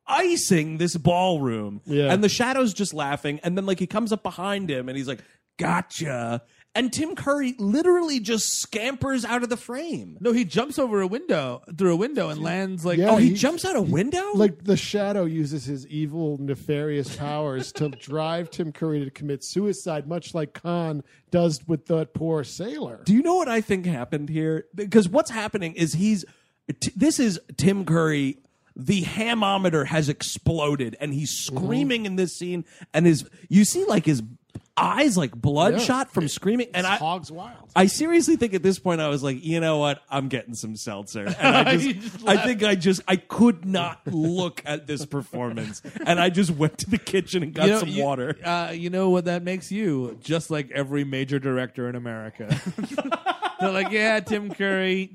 icing this ballroom. Yeah. And the shadow's just laughing, and then like he comes up behind him, and he's like, "Gotcha." And Tim Curry literally just scampers out of the frame. No, he jumps over a window, through a window, and lands like, Yeah, Oh, he, he- jumps out a window? Like the shadow uses his evil, nefarious powers to drive Tim Curry to commit suicide, much like Khan does with that poor sailor. Do you know what I think happened here? Because what's happening is he's t- this is Tim Curry. The hamometer has exploded, and he's screaming in this scene. And his you see like his eyes like bloodshot from screaming. And I Hog's wild. I seriously think at this point I was like, you know what? I'm getting some seltzer. And I You just, just I think I just I could not look at this performance, and I just went to the kitchen and got you know, some you- water. Uh, you know what that makes you? Just like every major director in America. They're like, yeah, Tim Curry,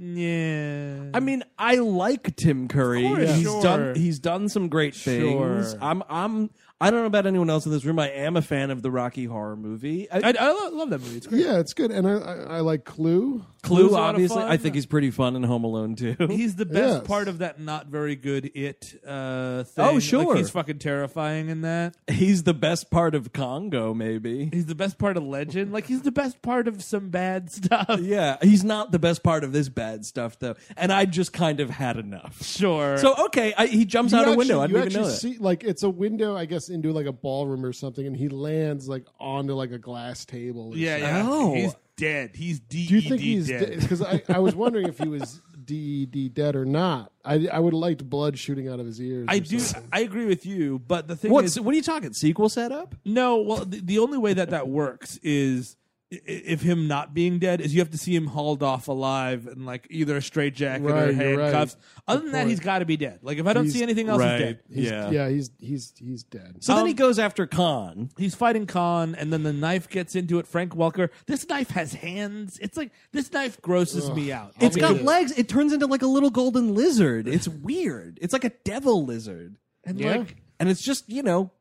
yeah. I mean, I like Tim Curry. Of course, he's sure. done he's done some great things. Sure. I'm I'm I don't know about anyone else in this room. I am a fan of the Rocky Horror movie. I, I, I lo- love that movie. It's great. Yeah, it's good. And I, I, I like Clue. Clue, Clue's a lot of obviously, fun. I think he's pretty fun in Home Alone too. He's the best Yes. part of that not very good It uh, thing. Oh, sure. Like, he's fucking terrifying in that. He's the best part of Congo, maybe. He's the best part of Legend. Like, he's the best part of some bad stuff. Yeah, he's not the best part of this bad stuff though, and I just kind of had enough. Sure. So okay, I, he jumps You out a actually- window. I you didn't even know actually that. see, like, it's a window, I guess, into like a ballroom or something, and he lands like onto like a glass table. or yeah, something. yeah. Oh. He's dead. He's D E D Do you think he's dead. because I, I was wondering if he was D E D dead or not. I I would have liked blood shooting out of his ears. I or do. something. I agree with you, but the thing What's is, what are you talking? Sequel setup? no. Well, the, the only way that that works is i- if him not being dead is you have to see him hauled off alive and like either a straitjacket Right, or you're right. handcuffs. Other than that, point. he's got to be dead. Like if I don't He's- see anything else, right. he's dead. He's, Yeah. yeah, he's he's he's dead. So then Um, he goes after Khan. He's fighting Khan, and then the knife gets into it. Frank Welker. This knife has hands. It's like this knife grosses me out. It's I'll got be- legs. It turns into like a little golden lizard. It's weird. It's like a devil lizard. and Yeah. like And it's just, you know,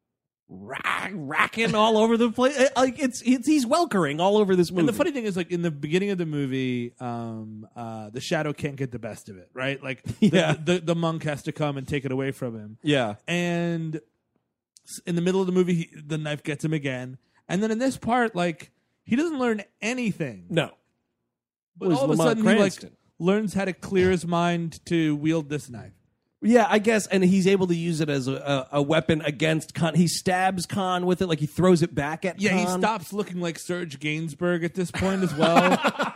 rack, racking all over the place. Uh, Like it's, it's he's welkering all over this movie. And the funny thing is, like in the beginning of the movie, um, uh, the shadow can't get the best of it, right? Like, the, Yeah. the, the monk has to come and take it away from him. yeah. And s- in the middle of the movie, he, the knife gets him again. And then in this part, like he doesn't learn anything, No. but Was all of a Lamont sudden he like Cranston. learns how to clear his mind to wield this knife. Yeah, I guess, and he's able to use it as a, a, a weapon against Khan. He stabs Khan with it, like he throws it back at Yeah, he Khan. stops looking like Serge Gainsbourg at this point as well.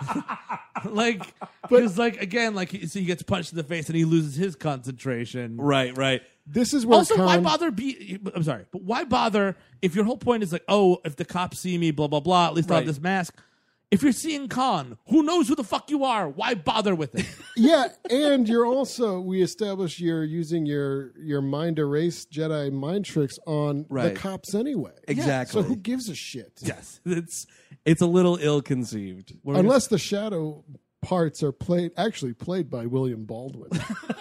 like, because like again, like he, so he gets punched in the face and he loses his concentration. Right, right. This is where Also, why Khan- bother? Be I'm sorry, but why bother if your whole point is like, oh, if the cops see me, blah blah blah. At least I'll have Right. this mask. If you're seeing Khan, who knows who the fuck you are? Why bother with it? Yeah, and you're also we established you're using your your mind erase Jedi mind tricks on Right. the cops anyway. Exactly. So who gives a shit? yes, It's it's a little ill-conceived. We're Unless the shadow parts are played actually played by William Baldwin.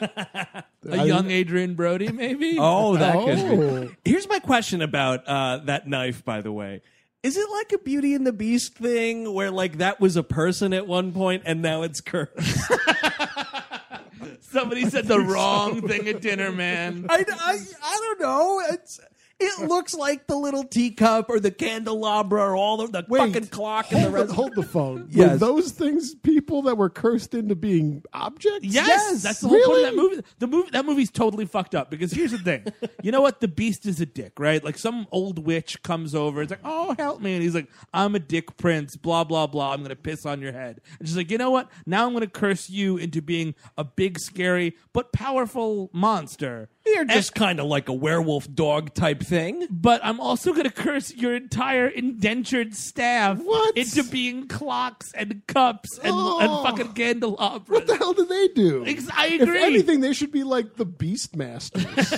a young Adrian Brody, maybe. Oh, that could Oh. be. Here's my question about uh, that knife, by the way. Is it like a Beauty and the Beast thing where like that was a person at one point and now it's cursed? Somebody said the wrong thing at dinner, man. I, I, I don't know. It's it looks like the little teacup or the candelabra or all the, the Wait, fucking clock hold and the the, rest. hold the phone. Yes. Were those things people that were cursed into being objects? Yes, Yes, that's the whole point of that really? movie. The movie that movie's totally fucked up because here's the thing. You know what? The Beast is a dick, right? Like some old witch comes over. It's like, oh, help me, and he's like, I'm a dick prince. Blah blah blah. I'm gonna piss on your head. And she's like, you know what? Now I'm gonna curse you into being a big, scary but powerful monster. You're just kind of like a werewolf dog type thing. But I'm also going to curse your entire indentured staff What? into being clocks and cups and, Oh. and fucking candelabras. What the hell do they do? Ex- I If agree. anything, they should be like the Beastmasters.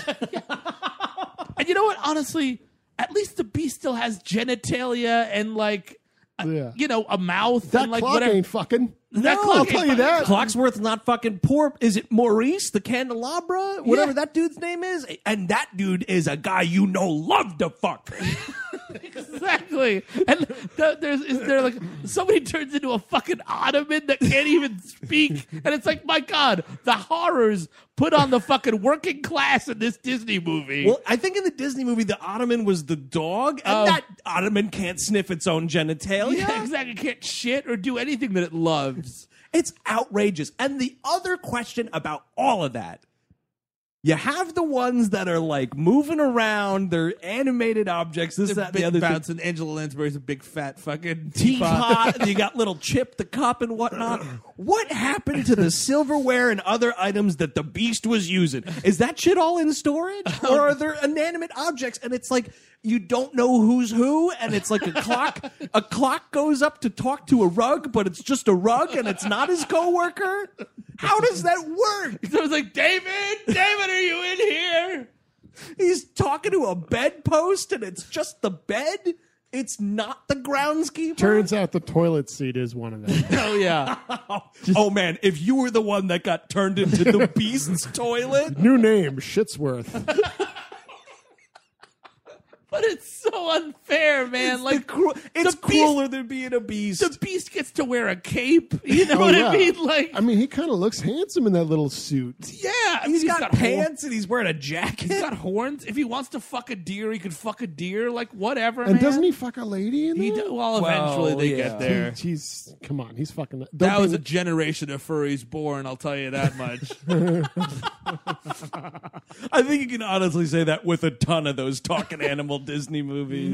And you know what? Honestly, at least the Beast still has genitalia and like, a- Yeah. you know, a mouth That and like clock whatever. ain't fucking. That No, clock I'll ain't tell you fucking- that. Clocksworth's not fucking poor. Is it Maurice, the candelabra? Whatever Yeah. that dude's name is? And that dude is a guy you know love to fuck. Exactly. And th- there's is there like somebody turns into a fucking ottoman that can't even speak, and it's like, my God, the horrors put on the fucking working class in this Disney movie. Well, I think in the Disney movie, the Ottoman was the dog, and Oh. that Ottoman can't sniff its own genitalia. yeah, exactly. Can't shit or do anything that it loves. It's outrageous. And the other question about all of that, you have the ones that are like moving around, they're animated objects, this, The that, big the other thing. bounce, and Angela Lansbury's a big fat fucking teapot. Teapot, and you got little Chip the cup and whatnot. What happened to the silverware and other items that the Beast was using? Is that shit all in storage? Or are there inanimate objects? And it's like you don't know who's who, and it's like a clock. A clock goes up to talk to a rug, but it's just a rug and it's not his coworker. How does that work? So I was like, David, David, are you in here? He's talking to a bedpost and it's just the bed. It's not the groundskeeper. Turns out the toilet seat is one of them. Oh yeah. Oh man, if you were the one that got turned into the Beast's toilet. New name, Shitsworth. But it's so unfair, man. It's, like the cru- it's the crueler than being a beast. The Beast gets to wear a cape. You know Oh, what yeah. I mean? Like, I mean, he kind of looks handsome in that little suit. yeah, I mean, he's got, hor- pants and he's wearing a jacket. He's got horns. If he wants to fuck a deer, he could fuck a deer. Like whatever. And man. doesn't he fuck a lady in He there? do, well, eventually Well, they yeah. get there. He- he's come on, he's fucking. Don't That be was a the- generation of furries born. I'll tell you that much. I think you can honestly say that with a ton of those talking animal Disney movies.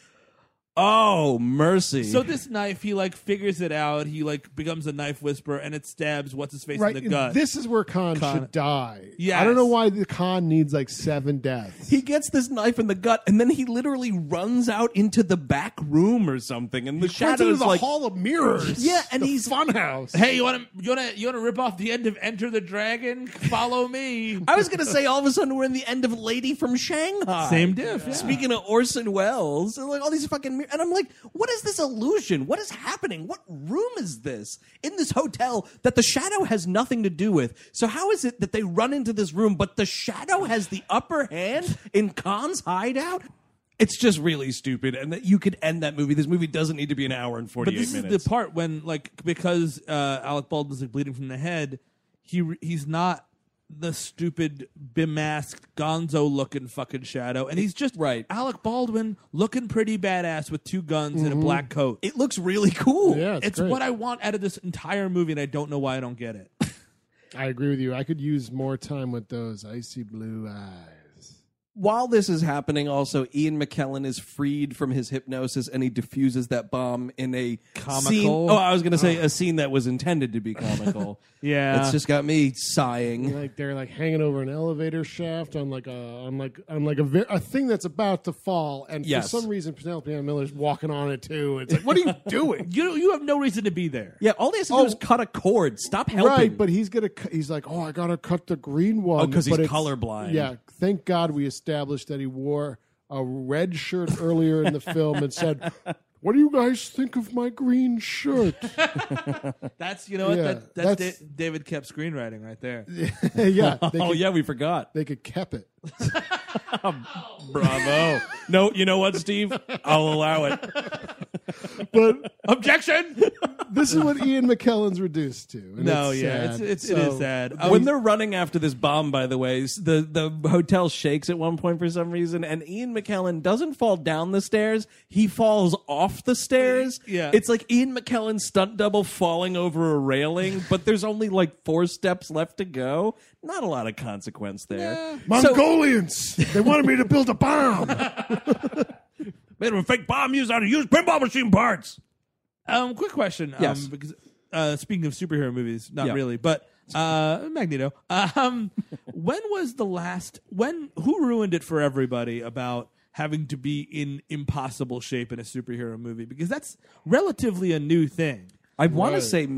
Oh, mercy. So this knife, he like figures it out. He like becomes a knife whisperer, and it stabs what's his face right. in the gut. This is where Khan, Khan- should die. Yes. I don't know why the Khan needs like seven deaths. he gets this knife in the gut, and then he literally runs out into the back room or something, and the Runs into shadows the like Hall of Mirrors. Yeah, and the he's- funhouse. Hey, you want to you want to you want to rip off the end of Enter the Dragon? Follow me. I was gonna say, all of a sudden we're in the end of Lady from Shanghai. Same diff. Yeah. Speaking of Orson Welles, and like all these fucking, mir- and I'm like, what is this illusion? What is happening? What room is this in this hotel that the shadow has nothing to do with? So how is it that they run into this room, but the shadow has the upper hand in Khan's hideout? It's just really stupid, and that you could end that movie. This movie doesn't need to be an hour and But forty-eight this minutes. is the part when, like, because uh, Alec Baldwin's like bleeding from the head, he re- he's not the stupid bemasked gonzo-looking fucking shadow, and he's just Right. Alec Baldwin looking pretty badass with two guns and a black coat. It looks really cool. Yeah, it's, it's great. what I want out of this entire movie, and I don't know why I don't get it. I agree with you. I could use more time with those icy blue eyes. While this is happening, also, Ian McKellen is freed from his hypnosis and he diffuses that bomb in a Comical? scene. Oh, I was going to say a scene that was intended to be comical. Yeah. It's just got me sighing. Like they're like hanging over an elevator shaft on like a on like on like a ve- a thing that's about to fall, and Yes. for some reason Penelope Ann Miller's walking on it too. It's like, what are you doing? You you have no reason to be there. Yeah, all they have to Oh. do is cut a cord. Stop helping. Right, but he's gonna. cu- He's like, oh, I gotta cut the green one. Oh, 'cause he's but it's- colorblind. Yeah, thank God we established that he wore a red shirt earlier in the film and said, "What do you guys think of my green shirt?" That's you know what Yeah, that, that's, that's- Da- David Kep screenwriting right there. yeah, they Oh, could, yeah, we forgot. they could kept it. Bravo. No, you know what, Steve? I'll allow it. But Objection. This is what Ian McKellen's reduced to. and No, it's yeah, sad. it's, it's, it So- is sad. Oh, When they're running after this bomb, by the way, s- the, the hotel shakes at one point for some reason, and Ian McKellen doesn't fall down the stairs. He falls off the stairs. Yeah. It's like Ian McKellen's stunt double falling over a railing, but there's only like four steps left to go. Not a lot of consequence there. So- Mongolians. they wanted me to build a bomb. Made a fake bomb used how to use pinball machine parts. Um, quick question. Yes. Um, because uh, speaking of superhero movies, not Yeah. really, but uh, Magneto. Um, when was the last? When who ruined it for everybody about having to be in impossible shape in a superhero movie? Because that's relatively a new thing. I want to Right. say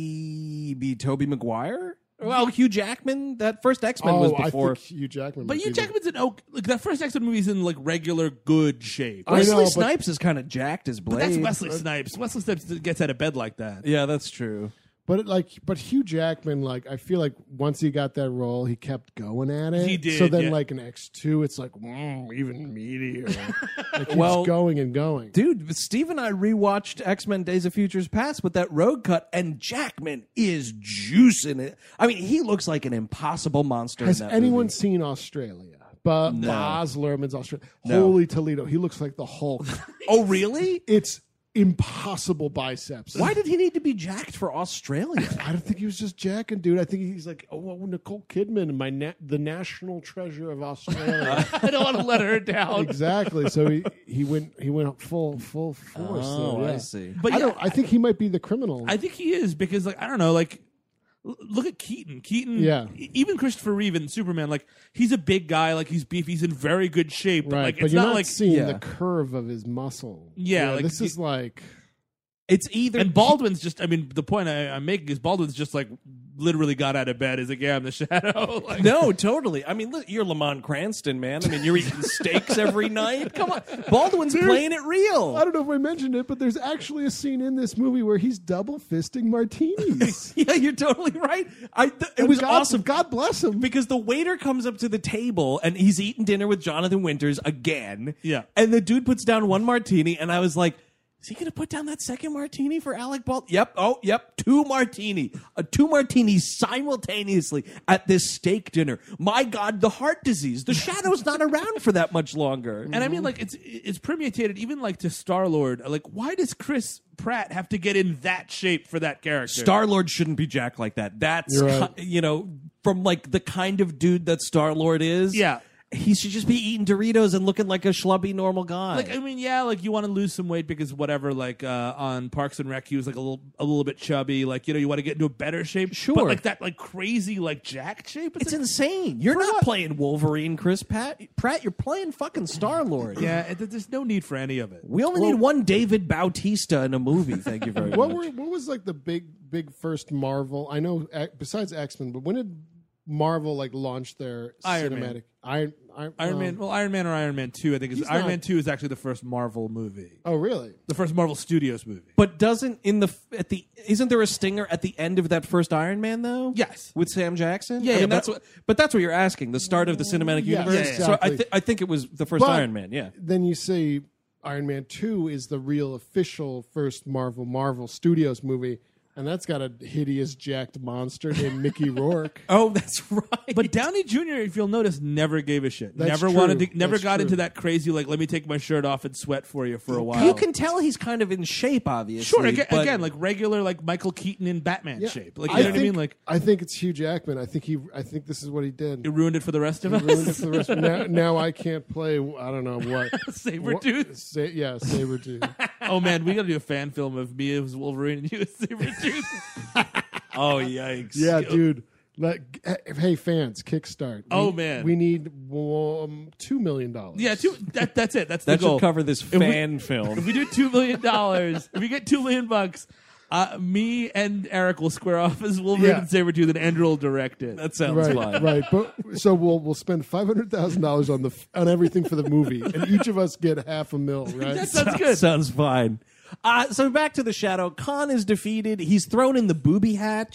maybe Tobey Maguire. Well, Hugh Jackman. That first X-Men Oh, was I before. think Hugh Jackman. But might Hugh be the- Jackman's in okay, like that first X Men movie's in like regular good shape. I Wesley know, but- Snipes is kind of jacked as But Blade. that's Wesley Snipes. Wesley Snipes gets out of bed like that. Yeah, that's true. But it, like, but Hugh Jackman, like, I feel like once he got that role, he kept going at it. He did, So then, yeah. like in X two, it's like mm, even meatier. It keeps Well, going and going. Dude, Steve and I rewatched X-Men Days of Futures Past with that road cut, and Jackman is juicing it. I mean, he looks like an impossible monster. Has in that anyone movie. seen Australia? But Baz Luhrmann's Australia. No. Holy Toledo, he looks like the Hulk. Oh, really? It's impossible biceps. Why did he need to be jacked for Australia? I don't think he was just jacking, dude. I think he's like, oh, Nicole Kidman, my na- the national treasure of Australia. I don't want to let her down. Exactly. So he, he went he went full full force. Oh, there, yeah. I see. But I yeah, don't. I think he might be the criminal. I think he is because, like, I don't know, like, l- look at Keaton. Keaton, Yeah. e- even Christopher Reeve in Superman, like, he's a big guy, like, he's beefy, he's in very good shape, but right, like, but it's you're not not like, seeing Yeah. the curve of his muscle. Yeah, like, this he- is like It's either and Baldwin's just, I mean, the point I, I'm making is Baldwin's just like literally got out of bed. He's like, yeah, I'm the Shadow. Like, No, totally. I mean, look, you're Lamont Cranston, man. I mean, you're eating steaks every night. Come on, Baldwin's playing it real. I don't know if I mentioned it, but there's actually a scene in this movie where he's double fisting martinis. Yeah, you're totally right. I th- it And was God, awesome. God bless him. Because the waiter comes up to the table and he's eating dinner with Jonathan Winters again. Yeah. And the dude puts down one martini, and I was like, is he going to put down that second martini for Alec Baldwin? Yep. Oh, yep. Two martini. Uh, two martinis simultaneously at this steak dinner. My God, the heart disease. The Shadow's not around for that much longer. and I mean, like, it's it's permeated even like to Star Lord. Like, why does Chris Pratt have to get in that shape for that character? Star Lord shouldn't be jacked like that. That's, You're right. ki- you know, from like the kind of dude that Star Lord is. Yeah. He should just be eating Doritos and looking like a schlubby normal guy. Like, I mean, yeah, like you want to lose some weight because whatever, like uh, on Parks and Rec, he was like a little, a little bit chubby. Like, you know, you want to get into a better shape. Sure. but like that, like crazy, like jacked shape. It's like, insane. You're For not what? playing Wolverine, Chris Pat- Pratt. You're playing fucking Star Lord. yeah, it, there's no need for any of it. We only need one David Bautista in a movie. Thank you very What much. were what was like the big big first Marvel? I know uh, besides X Men, but when did Marvel like launch their Iron cinematic Man. Iron Iron, Iron well, Man, well, Iron Man or Iron Man Two, I think is He's Iron not- Man Two is actually the first Marvel movie, Oh really? the first Marvel Studios movie. But doesn't in the at the isn't there a stinger at the end of that first Iron Man though? Yes. with Sam Jackson. Yeah, I yeah, mean, but- that's what. But that's what you're asking. The start of the cinematic Yes, universe. yeah, yeah. So I, exactly. th- I think it was the first But Iron Man. Yeah. Then you say Iron Man Two is the real official first Marvel Marvel Studios movie, and that's got a hideous jacked monster named Mickey Rourke. Oh, that's right. But Downey Junior, if you'll notice, never gave a shit. That's never true. wanted to. Never That's got true. into that crazy like, let me take my shirt off and sweat for you for a while. you can tell he's kind of in shape, obviously. sure again, but- again like regular like Michael Keaton in Batman Yeah. shape. Like you know what I think, mean? Like I think it's Hugh Jackman. I think he. I think this is what he did. it ruined it for the rest of He ruined it us. for the rest. Now, now I can't play. I don't know what. Sabretooth. What- Sa- yeah, Sabretooth. Oh man, we got to do a fan film of me as Wolverine and you as Sabretooth. Oh yikes! Yeah, dude. Like, hey, fans, Kickstart. Oh, We- man. we need um, two million dollars. yeah, two, that, that's it. That's That the goal. should cover this we- fan If film. we do two million dollars, if we get two million bucks, uh, me and Eric will square off as Wolverine Yeah. and Sabretooth, and Andrew will direct it. That sounds Right, fine. right. But so we'll we'll spend five hundred thousand dollars on the on everything for the movie, and each of us get half a mil. Right? That sounds good. Sounds fine. Uh, so back to the Shadow. Khan is defeated. He's thrown in the booby hatch.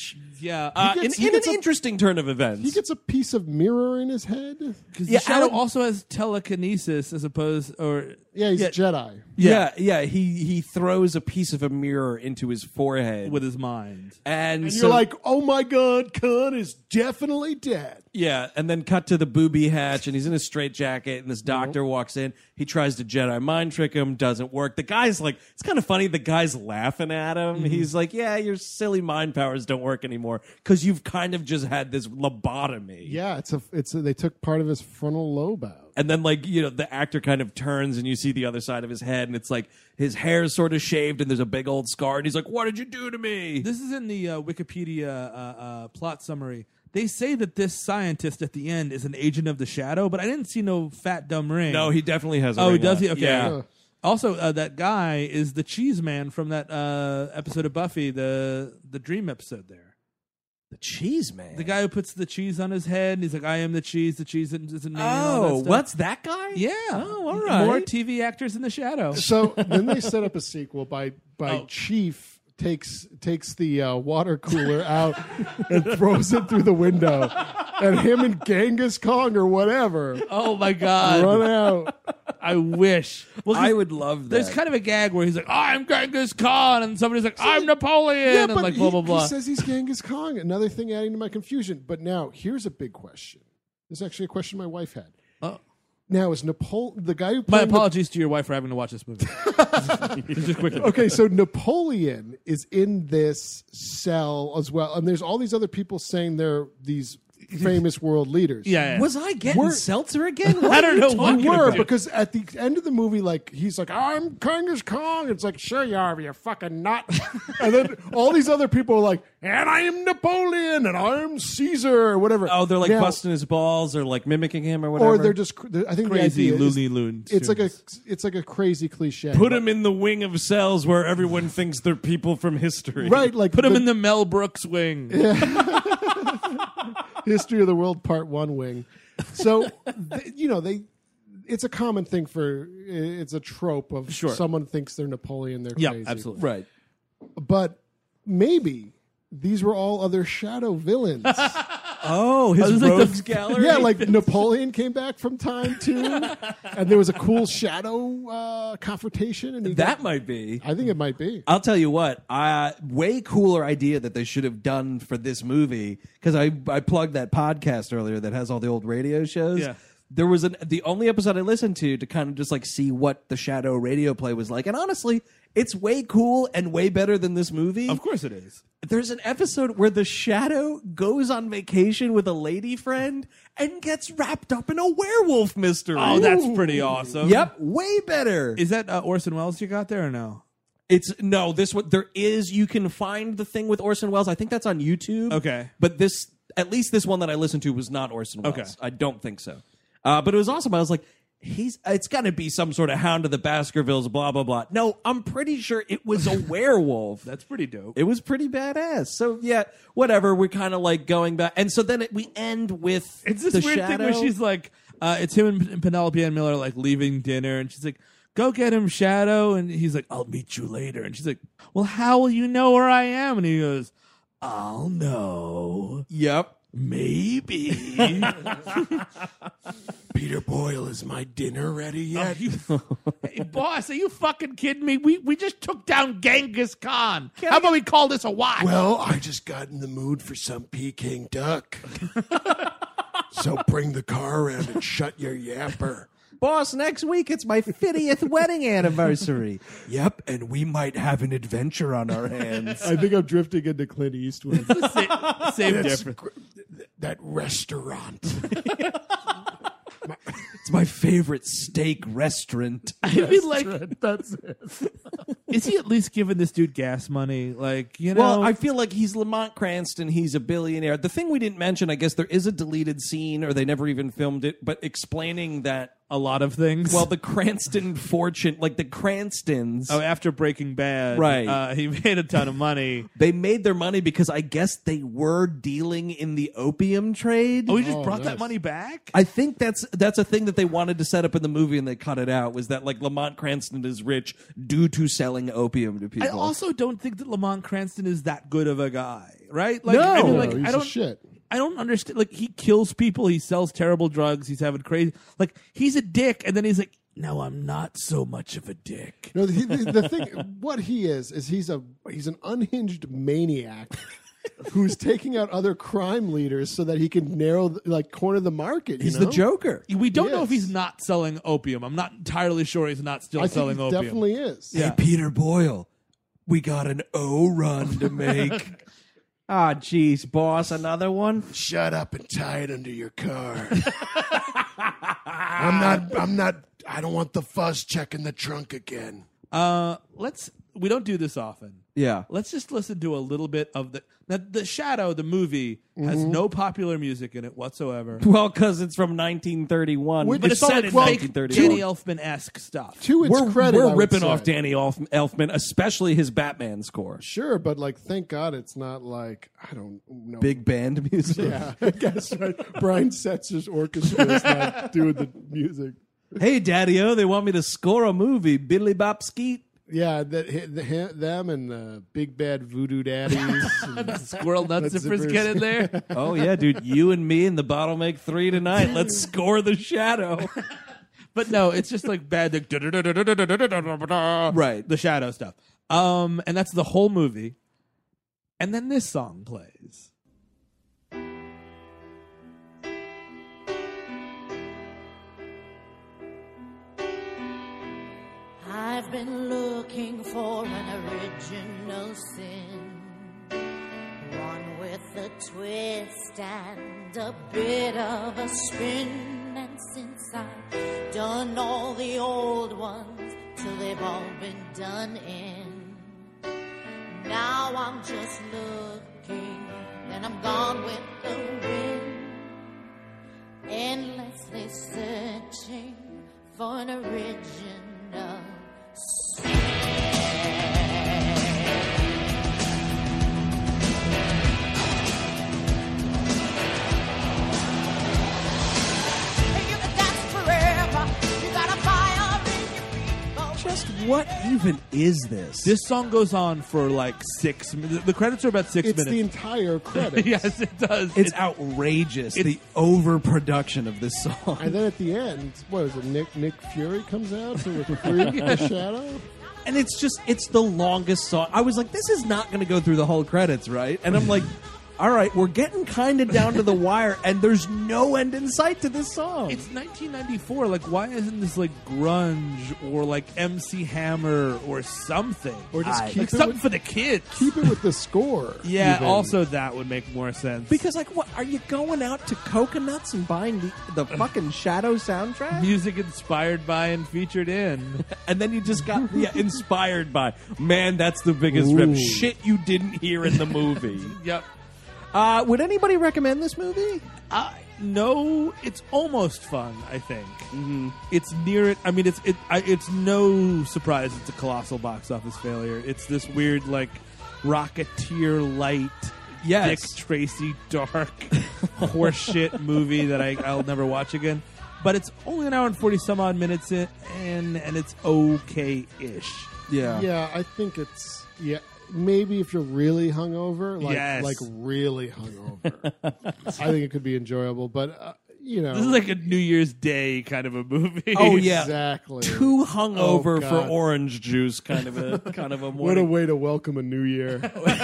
Yeah. Uh, gets- in he in gets an a- interesting turn of events. He gets a piece of mirror in his head. Because Yeah, the Shadow Alan- also has telekinesis as opposed, or Yeah, he's Yeah. a Jedi. yeah, yeah. He he throws a piece of a mirror into his forehead, with his mind. and, And so, you're like, oh my God, Khan is definitely dead. yeah, and then cut to the booby hatch, and he's in a straitjacket, and this doctor walks in. He tries to Jedi mind trick him, doesn't work. The guy's like, it's kind of funny. The guy's laughing at him. Mm-hmm. He's like, yeah, your silly mind powers don't work anymore because you've kind of just had this lobotomy. Yeah, it's a, it's a, they took part of his frontal lobe out. And then, like, you know, the actor kind of turns and you see the other side of his head, and it's like his hair's sort of shaved and there's a big old scar, and he's like, what did you do to me? This is in the uh, Wikipedia uh, uh, plot summary. They say that this scientist at the end is an agent of the Shadow, but I didn't see no fat dumb ring. No, he definitely has a Oh, ring does on. he? Okay. Yeah. Also, uh, that guy is the cheese man from that uh, episode of Buffy, the the dream episode there. The cheese man. The guy who puts the cheese on his head, and he's like, I am the cheese, the cheese isn't isn't me. and all that Oh, stuff. what's that guy? Yeah. Oh, all right. More T V actors in the Shadow. So then they set up a sequel by by Oh. Chief takes takes the uh, water cooler out and throws it through the window, and him and Genghis Khan or whatever Oh, my God. run out. I wish. Well, 'cause I would love that. There's kind of a gag where he's like, I'm Genghis Khan, and somebody's like, I'm Napoleon, Yeah, and but like he, blah, blah, he blah. says he's Genghis Khan. Another thing adding to my confusion. But now here's a big question. This is actually a question my wife had. Oh. Now is Napoleon the guy who My played Nap- apologies to your wife for having to watch this movie. Just quickly. Okay, so Napoleon is in this cell as well, and there's all these other people saying they're these famous world leaders. Yeah, yeah. Was I getting We're- seltzer again? I don't know what You you're were doing. because at the end of the movie, like he's like, "I'm Genghis Khan." It's like, "Sure you are, you fucking nut." And then all these other people are like, "And I am Napoleon, and I'm Caesar, or whatever." Oh, they're like Now- busting his balls or like mimicking him or whatever. or they're just. cr- I think Crazy the idea is- loony loon. It's like a it's like a crazy cliche. put him in the wing of cells where everyone thinks they're people from history. right, like Put him in the Mel Brooks wing. History of the World Part One wing. So, th- you know, they. It's a common thing for. It's a trope of Sure. someone thinks they're Napoleon. They're Yeah, crazy. absolutely. Right. But maybe these were all other shadow villains. Oh, his was like the- rogues gallery. Yeah, like Napoleon came back from time too, and there was a cool shadow uh, confrontation, and he that got- might be. I think it might be. I'll tell you what, uh, way cooler idea that they should have done for this movie, because I, I plugged that podcast earlier that has all the old radio shows. Yeah. There was an, the only episode I listened to to kind of just like see what the Shadow radio play was like. And honestly, it's way cool and way better than this movie. Of course it is. There's an episode where the Shadow goes on vacation with a lady friend and gets wrapped up in a werewolf mystery. Oh, that's pretty awesome. Yep, way better. Is that uh, Orson Welles you got there or no? It's no, this what there is. You can find the thing with Orson Welles. I think that's on YouTube. Okay. but this at least this one that I listened to was not Orson Welles. Okay. I don't think so. Uh, but it was awesome. I was like, he's. It's got to be some sort of Hound of the Baskervilles. Blah blah blah. No, I'm pretty sure it was a werewolf. That's pretty dope. It was pretty badass. So yeah, whatever. We're kind of like going back, and so then it, we end with It's this the weird Shadow. thing where she's like, uh, it's him and, and Penelope Ann Miller like leaving dinner, and she's like, "Go get him, Shadow," and he's like, "I'll meet you later," and she's like, "Well, how will you know where I am?" And he goes, "I'll know, Yep. maybe." Peter Boyle, is my dinner ready yet? You, hey, boss, are you fucking kidding me? We we just took down Genghis Khan. How about we call this a watch? Well, I just got in the mood for some Peking duck. So bring the car around and shut your yapper. Boss, next week it's my fiftieth wedding anniversary. Yep, and we might have an adventure on our hands. I think I'm drifting into Clint Eastwood. Sa- same That's difference. gr- that restaurant. It's my favorite steak restaurant. I mean, like, That's it. is he at least giving this dude gas money? Like, you know, Well, I feel like he's Lamont Cranston. He's a billionaire. The thing we didn't mention, I guess there is a deleted scene, or they never even filmed it, but explaining that a lot of things. Well, the Cranston fortune, like the Cranstons, oh, after Breaking Bad, Right. Uh, he made a ton of money. they made their money because I guess they were dealing in the opium trade. Oh, he just Oh, brought that nice. money back. I think that's that's a thing that they wanted to set up in the movie and they cut it out. Was that like Lamont Cranston is rich due to selling opium to people? I also don't think that Lamont Cranston is that good of a guy, right? Like, No. I mean, No, like, he's I a don't. shit. I don't understand. Like, he kills people. He sells terrible drugs. He's having crazy. Like, he's a dick, and then he's like, "No, I'm not so much of a dick." No, the, the, the thing, what he is, is he's a he's an unhinged maniac who's taking out other crime leaders so that he can narrow, the, like, corner the market. You he's know? the Joker. We don't know if Yes. he's not selling opium. I'm not entirely sure he's not still I think selling he opium. definitely is. Yeah. Hey, Peter Boyle, we got an O run to make. Ah, jeez, boss, another one. Shut up and tie it under your car. I'm not. I'm not. I don't want the fuss checking the trunk again. Uh, let's. We don't do this often. Yeah. Let's just listen to a little bit of the. Now, The Shadow, the movie, has no popular music in it whatsoever. Well, because it's from nineteen thirty-one. Which- But it's all set like in fake nineteen thirty-one. Danny Elfman-esque stuff. To its We're, credit, we're I would ripping say. off Danny Elf- Elfman, especially his Batman score. Sure, but like, thank God it's not like I don't know. Big band music. Yeah, I guess right. Brian Setzer's orchestra is not doing the music. Hey, Daddy-O, they want me to score a movie. Billy Bop Skeet. Yeah, the, the, them and the big bad voodoo daddies. and- Squirrel nut Let's zippers zippers. get in there. Oh, yeah, dude. You and me and the bottle make three tonight. Let's score The Shadow. But no, it's just like bad. Like, Right. The Shadow stuff. Um, and that's the whole movie. And then this song plays. I've been looking for an original sin, one with a twist and a bit of a spin. And since I've done all the old ones till they've all been done in, now I'm just looking and I'm gone with the wind, endlessly searching for an original Just what even is this? This song goes on for like six minutes. The credits are about six it's the minutes. entire credit. Yes, it does. It's It- outrageous, it's- the overproduction of this song. And then at the end, what is it? Nick Nick Fury comes out to recruit the Shadow. And it's just, it's the longest song. I was like, this is not going to go through the whole credits, right? And I'm like, all right, we're getting kind of down to the wire, and there's no end in sight to this song. It's nineteen ninety-four. Like, why isn't this like grunge or like M C Hammer or something? Or just I- keep like it something with, for the kids. keep it with the score. Yeah, even. also that would make more sense. because, like, what are you going out to Coconuts and buying the, the fucking Shadow soundtrack? music inspired by and featured in. And then you just got yeah, inspired by. Man, that's the biggest rip. Ooh. Shit you didn't hear in the movie. Yep. Uh, would anybody recommend this movie? Uh, no, it's almost fun. I think mm-hmm. It's near it. I mean, it's it. I, it's no surprise it's a colossal box office failure. It's this weird like Rocketeer light, Yes. Dick Tracy dark horseshit movie that I, I'll never watch again. But it's only an hour and forty some odd minutes in, and and it's okay-ish. Yeah. Yeah, I think it's yeah. Maybe if you're really hungover, like Yes. like really hungover, I think it could be enjoyable. But uh, you know, This is like a New Year's Day kind of a movie. Oh, yeah. exactly. Too hungover Oh, for God. orange juice, kind of a kind of a What a morning. way to welcome a new year.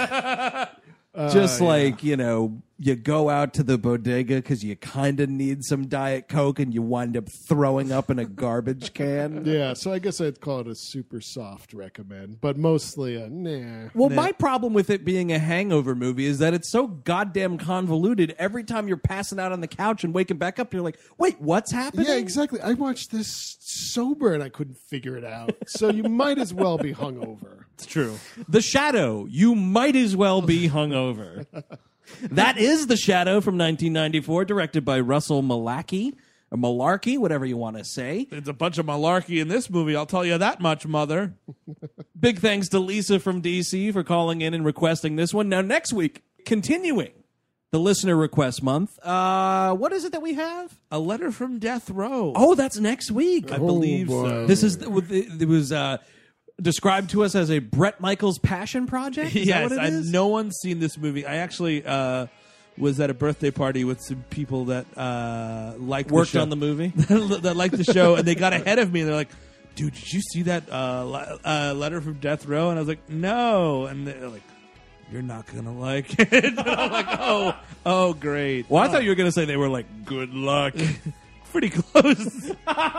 Just Uh, yeah. like you know, you go out to the bodega because you kind of need some Diet Coke, and you wind up throwing up in a garbage can. Yeah, so I guess I'd call it a super soft recommend, but mostly a nah. Well, my problem with it being a hangover movie is that it's so goddamn convoluted. Every time you're passing out on the couch and waking back up, you're like, wait, what's happening? Yeah, exactly. I watched this sober and I couldn't figure it out. So you might as well be hungover. It's true. The Shadow, you might as well be hungover. That is The Shadow from nineteen ninety-four, directed by Russell Malachy. or malarkey, whatever you want to say. It's a bunch of malarkey in this movie, I'll tell you that much, Mother. Big thanks to Lisa from D C for calling in and requesting this one. Now, next week, continuing the listener request month, uh, what is it that we have? A Letter from Death Row. Oh, that's next week. I believe boy. so. This is it was uh, described to us as a Bret Michaels passion project. Is yes, that what I, it is? no one's seen this movie. I actually uh, was at a birthday party with some people that uh, liked Worked the show. on the movie. that liked the show, and they got ahead of me. They're like, "Dude, did you see that uh, le- uh, Letter from Death Row?" And I was like, "No," and they're like, "You're not gonna like it." And I'm like, "Oh, oh, great." Well, I thought you were going to say they were like, good luck. Pretty close.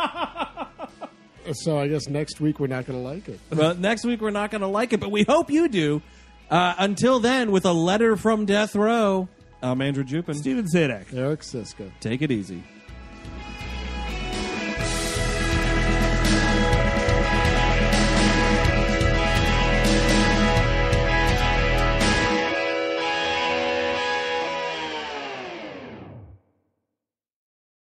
So I guess next week we're not going to like it. Well, next week we're not going to like it, but we hope you do. Uh, until then, with A Letter from Death Row, I'm Andrew Jupin. Steven Sadek. Eric Siska. Take it easy.